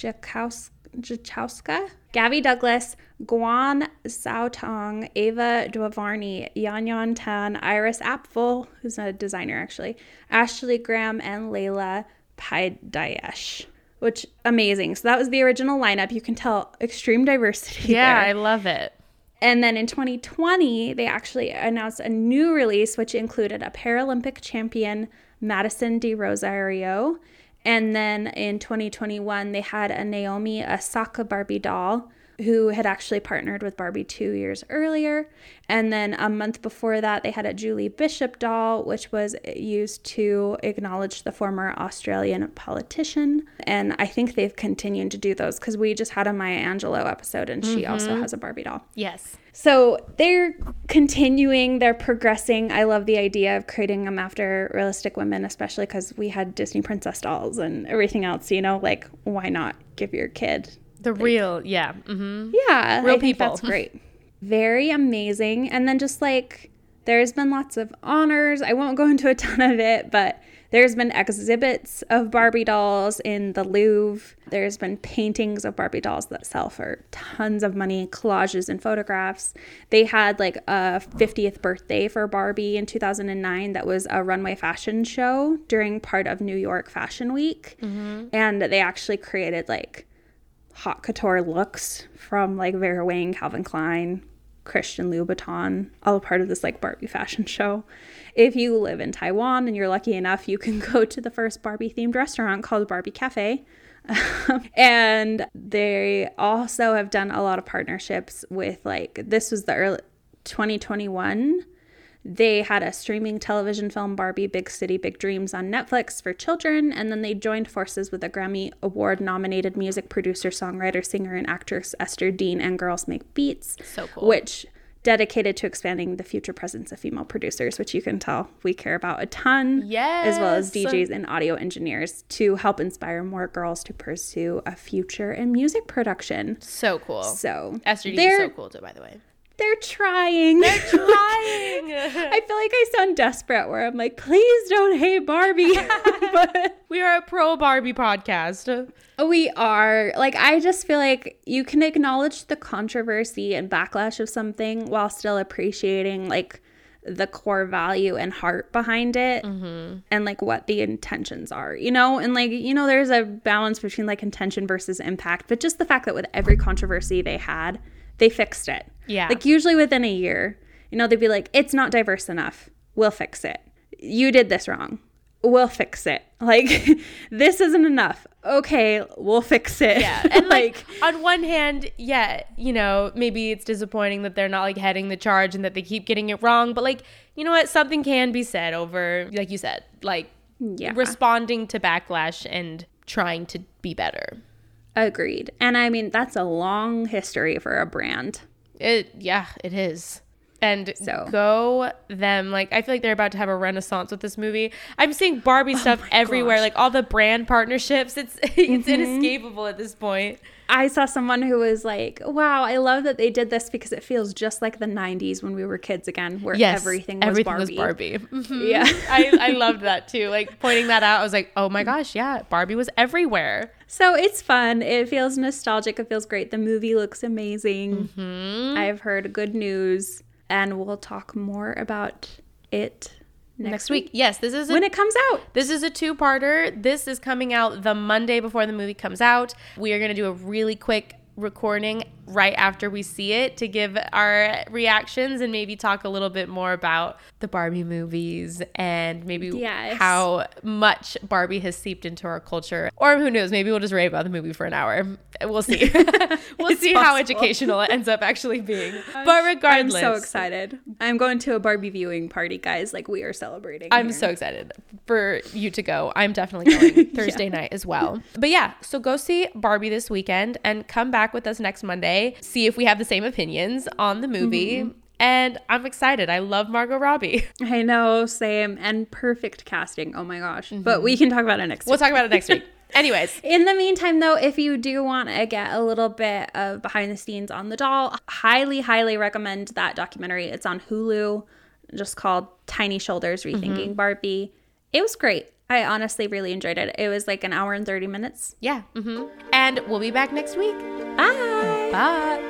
Wachowska, Gabby Douglas, Guan Xiaotong, Ava Dwavarney, Yan Yan Tan, Iris Apfel, who's not a designer actually, Ashley Graham, and Layla Paidayesh. Which, amazing. So that was the original lineup. You can tell extreme diversity Yeah, there. I love it. And then in twenty twenty, they actually announced a new release, which included a Paralympic champion, Madison De Rosario. And then in twenty twenty-one, they had a Naomi Osaka Barbie doll who had actually partnered with Barbie two years earlier. And then a month before that, they had a Julie Bishop doll, which was used to acknowledge the former Australian politician. And I think they've continued to do those because we just had a Maya Angelou episode and she mm-hmm. also has a Barbie doll. Yes. So they're continuing, they're progressing. I love the idea of creating them after realistic women, especially because we had Disney princess dolls and everything else, you know, like why not give your kid the like, real, yeah. Mm-hmm. Yeah. Real I think people. That's great. Very amazing. And then just like, there's been lots of honors. I won't go into a ton of it, but there's been exhibits of Barbie dolls in the Louvre. There's been paintings of Barbie dolls that sell for tons of money, collages and photographs. They had like a fiftieth birthday for Barbie in two thousand nine that was a runway fashion show during part of New York Fashion Week. Mm-hmm. And they actually created like haute couture looks from like Vera Wang, Calvin Klein, Christian Louboutin, all part of this like Barbie fashion show. If you live in Taiwan and you're lucky enough, you can go to the first Barbie themed restaurant called Barbie Cafe. And they also have done a lot of partnerships with like, this was the early twenty twenty-one. They had a streaming television film, Barbie Big City, Big Dreams, on Netflix for children. And then they joined forces with a Grammy Award-nominated music producer, songwriter, singer, and actress Esther Dean and Girls Make Beats. So cool. Which dedicated to expanding the future presence of female producers, which you can tell we care about a ton. Yes. As well as D Js and audio engineers to help inspire more girls to pursue a future in music production. So cool. So Esther Dean is so cool too, by the way. They're trying. They're trying. I feel like I sound desperate where I'm like, please don't hate Barbie. But we are a pro Barbie podcast. We are. Like, I just feel like you can acknowledge the controversy and backlash of something while still appreciating like the core value and heart behind it mm-hmm. and like what the intentions are, you know? And like, you know, there's a balance between like intention versus impact, but just the fact that with every controversy they had, they fixed it. Yeah. Like usually within a year, you know, they'd be like, it's not diverse enough. We'll fix it. You did this wrong. We'll fix it. Like, this isn't enough. Okay, we'll fix it. Yeah. And like, on one hand, yeah, you know, maybe it's disappointing that they're not like heading the charge and that they keep getting it wrong. But like, you know what? Something can be said over, like you said, like yeah. responding to backlash and trying to be better. Agreed. And I mean, that's a long history for a brand. It, yeah, it is. And so go them. Like, I feel like they're about to have a renaissance with this movie. I'm seeing Barbie stuff oh everywhere. Gosh. Like all the brand partnerships. It's it's mm-hmm. inescapable at this point. I saw someone who was like, wow, I love that they did this because it feels just like the nineties when we were kids again, where yes, everything was everything Barbie. was Barbie. Mm-hmm. Yeah. I, I loved that too. Like pointing that out, I was like, oh my gosh, yeah, Barbie was everywhere. So it's fun. It feels nostalgic. It feels great. The movie looks amazing. Mm-hmm. I've heard good news. And we'll talk more about it next, next week. week. Yes, this is a, when it comes out. This is a two-parter. This is coming out the Monday before the movie comes out. We are going to do a really quick recording right after we see it to give our reactions and maybe talk a little bit more about the Barbie movies and maybe yes. how much Barbie has seeped into our culture. Or who knows, maybe we'll just rave about the movie for an hour. We'll see. We'll see possible. how educational it ends up actually being. But regardless. I'm so excited. I'm going to a Barbie viewing party, guys. Like, we are celebrating. I'm here. so excited for you to go. I'm definitely going Thursday yeah. night as well. But yeah, so go see Barbie this weekend and come back with us next Monday. See if we have the same opinions on the movie. Mm-hmm. And I'm excited. I love Margot Robbie. I know, same. And perfect casting. Oh my gosh. Mm-hmm. But we can talk about it next we'll week. We'll talk about it next week. Anyways. In the meantime, though, if you do want to get a little bit of behind the scenes on the doll, highly, highly recommend that documentary. It's on Hulu, just called Tiny Shoulders, Rethinking mm-hmm. Barbie. It was great. I honestly really enjoyed it. It was like an hour and thirty minutes. Yeah. Mm-hmm. And we'll be back next week. Bye. Bye.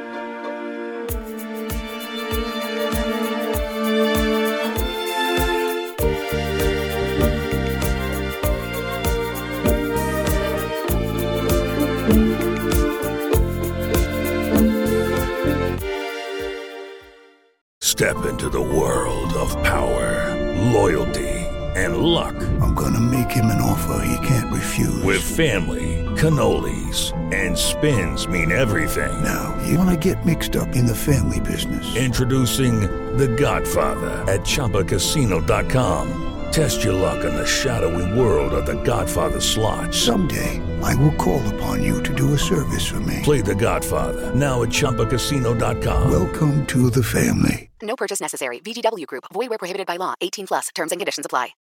Step into the world of power, loyalty, and luck. I'm gonna make him an offer he can't refuse. With family, cannolis, and spins mean everything. Now, you wanna get mixed up in the family business. Introducing The Godfather at Chumba Casino dot com. Test your luck in the shadowy world of The Godfather slot. Someday, I will call upon you to do a service for me. Play The Godfather, now at Chumba Casino dot com. Welcome to the family. No purchase necessary. V G W Group. Void where prohibited by law. eighteen plus. Terms and conditions apply.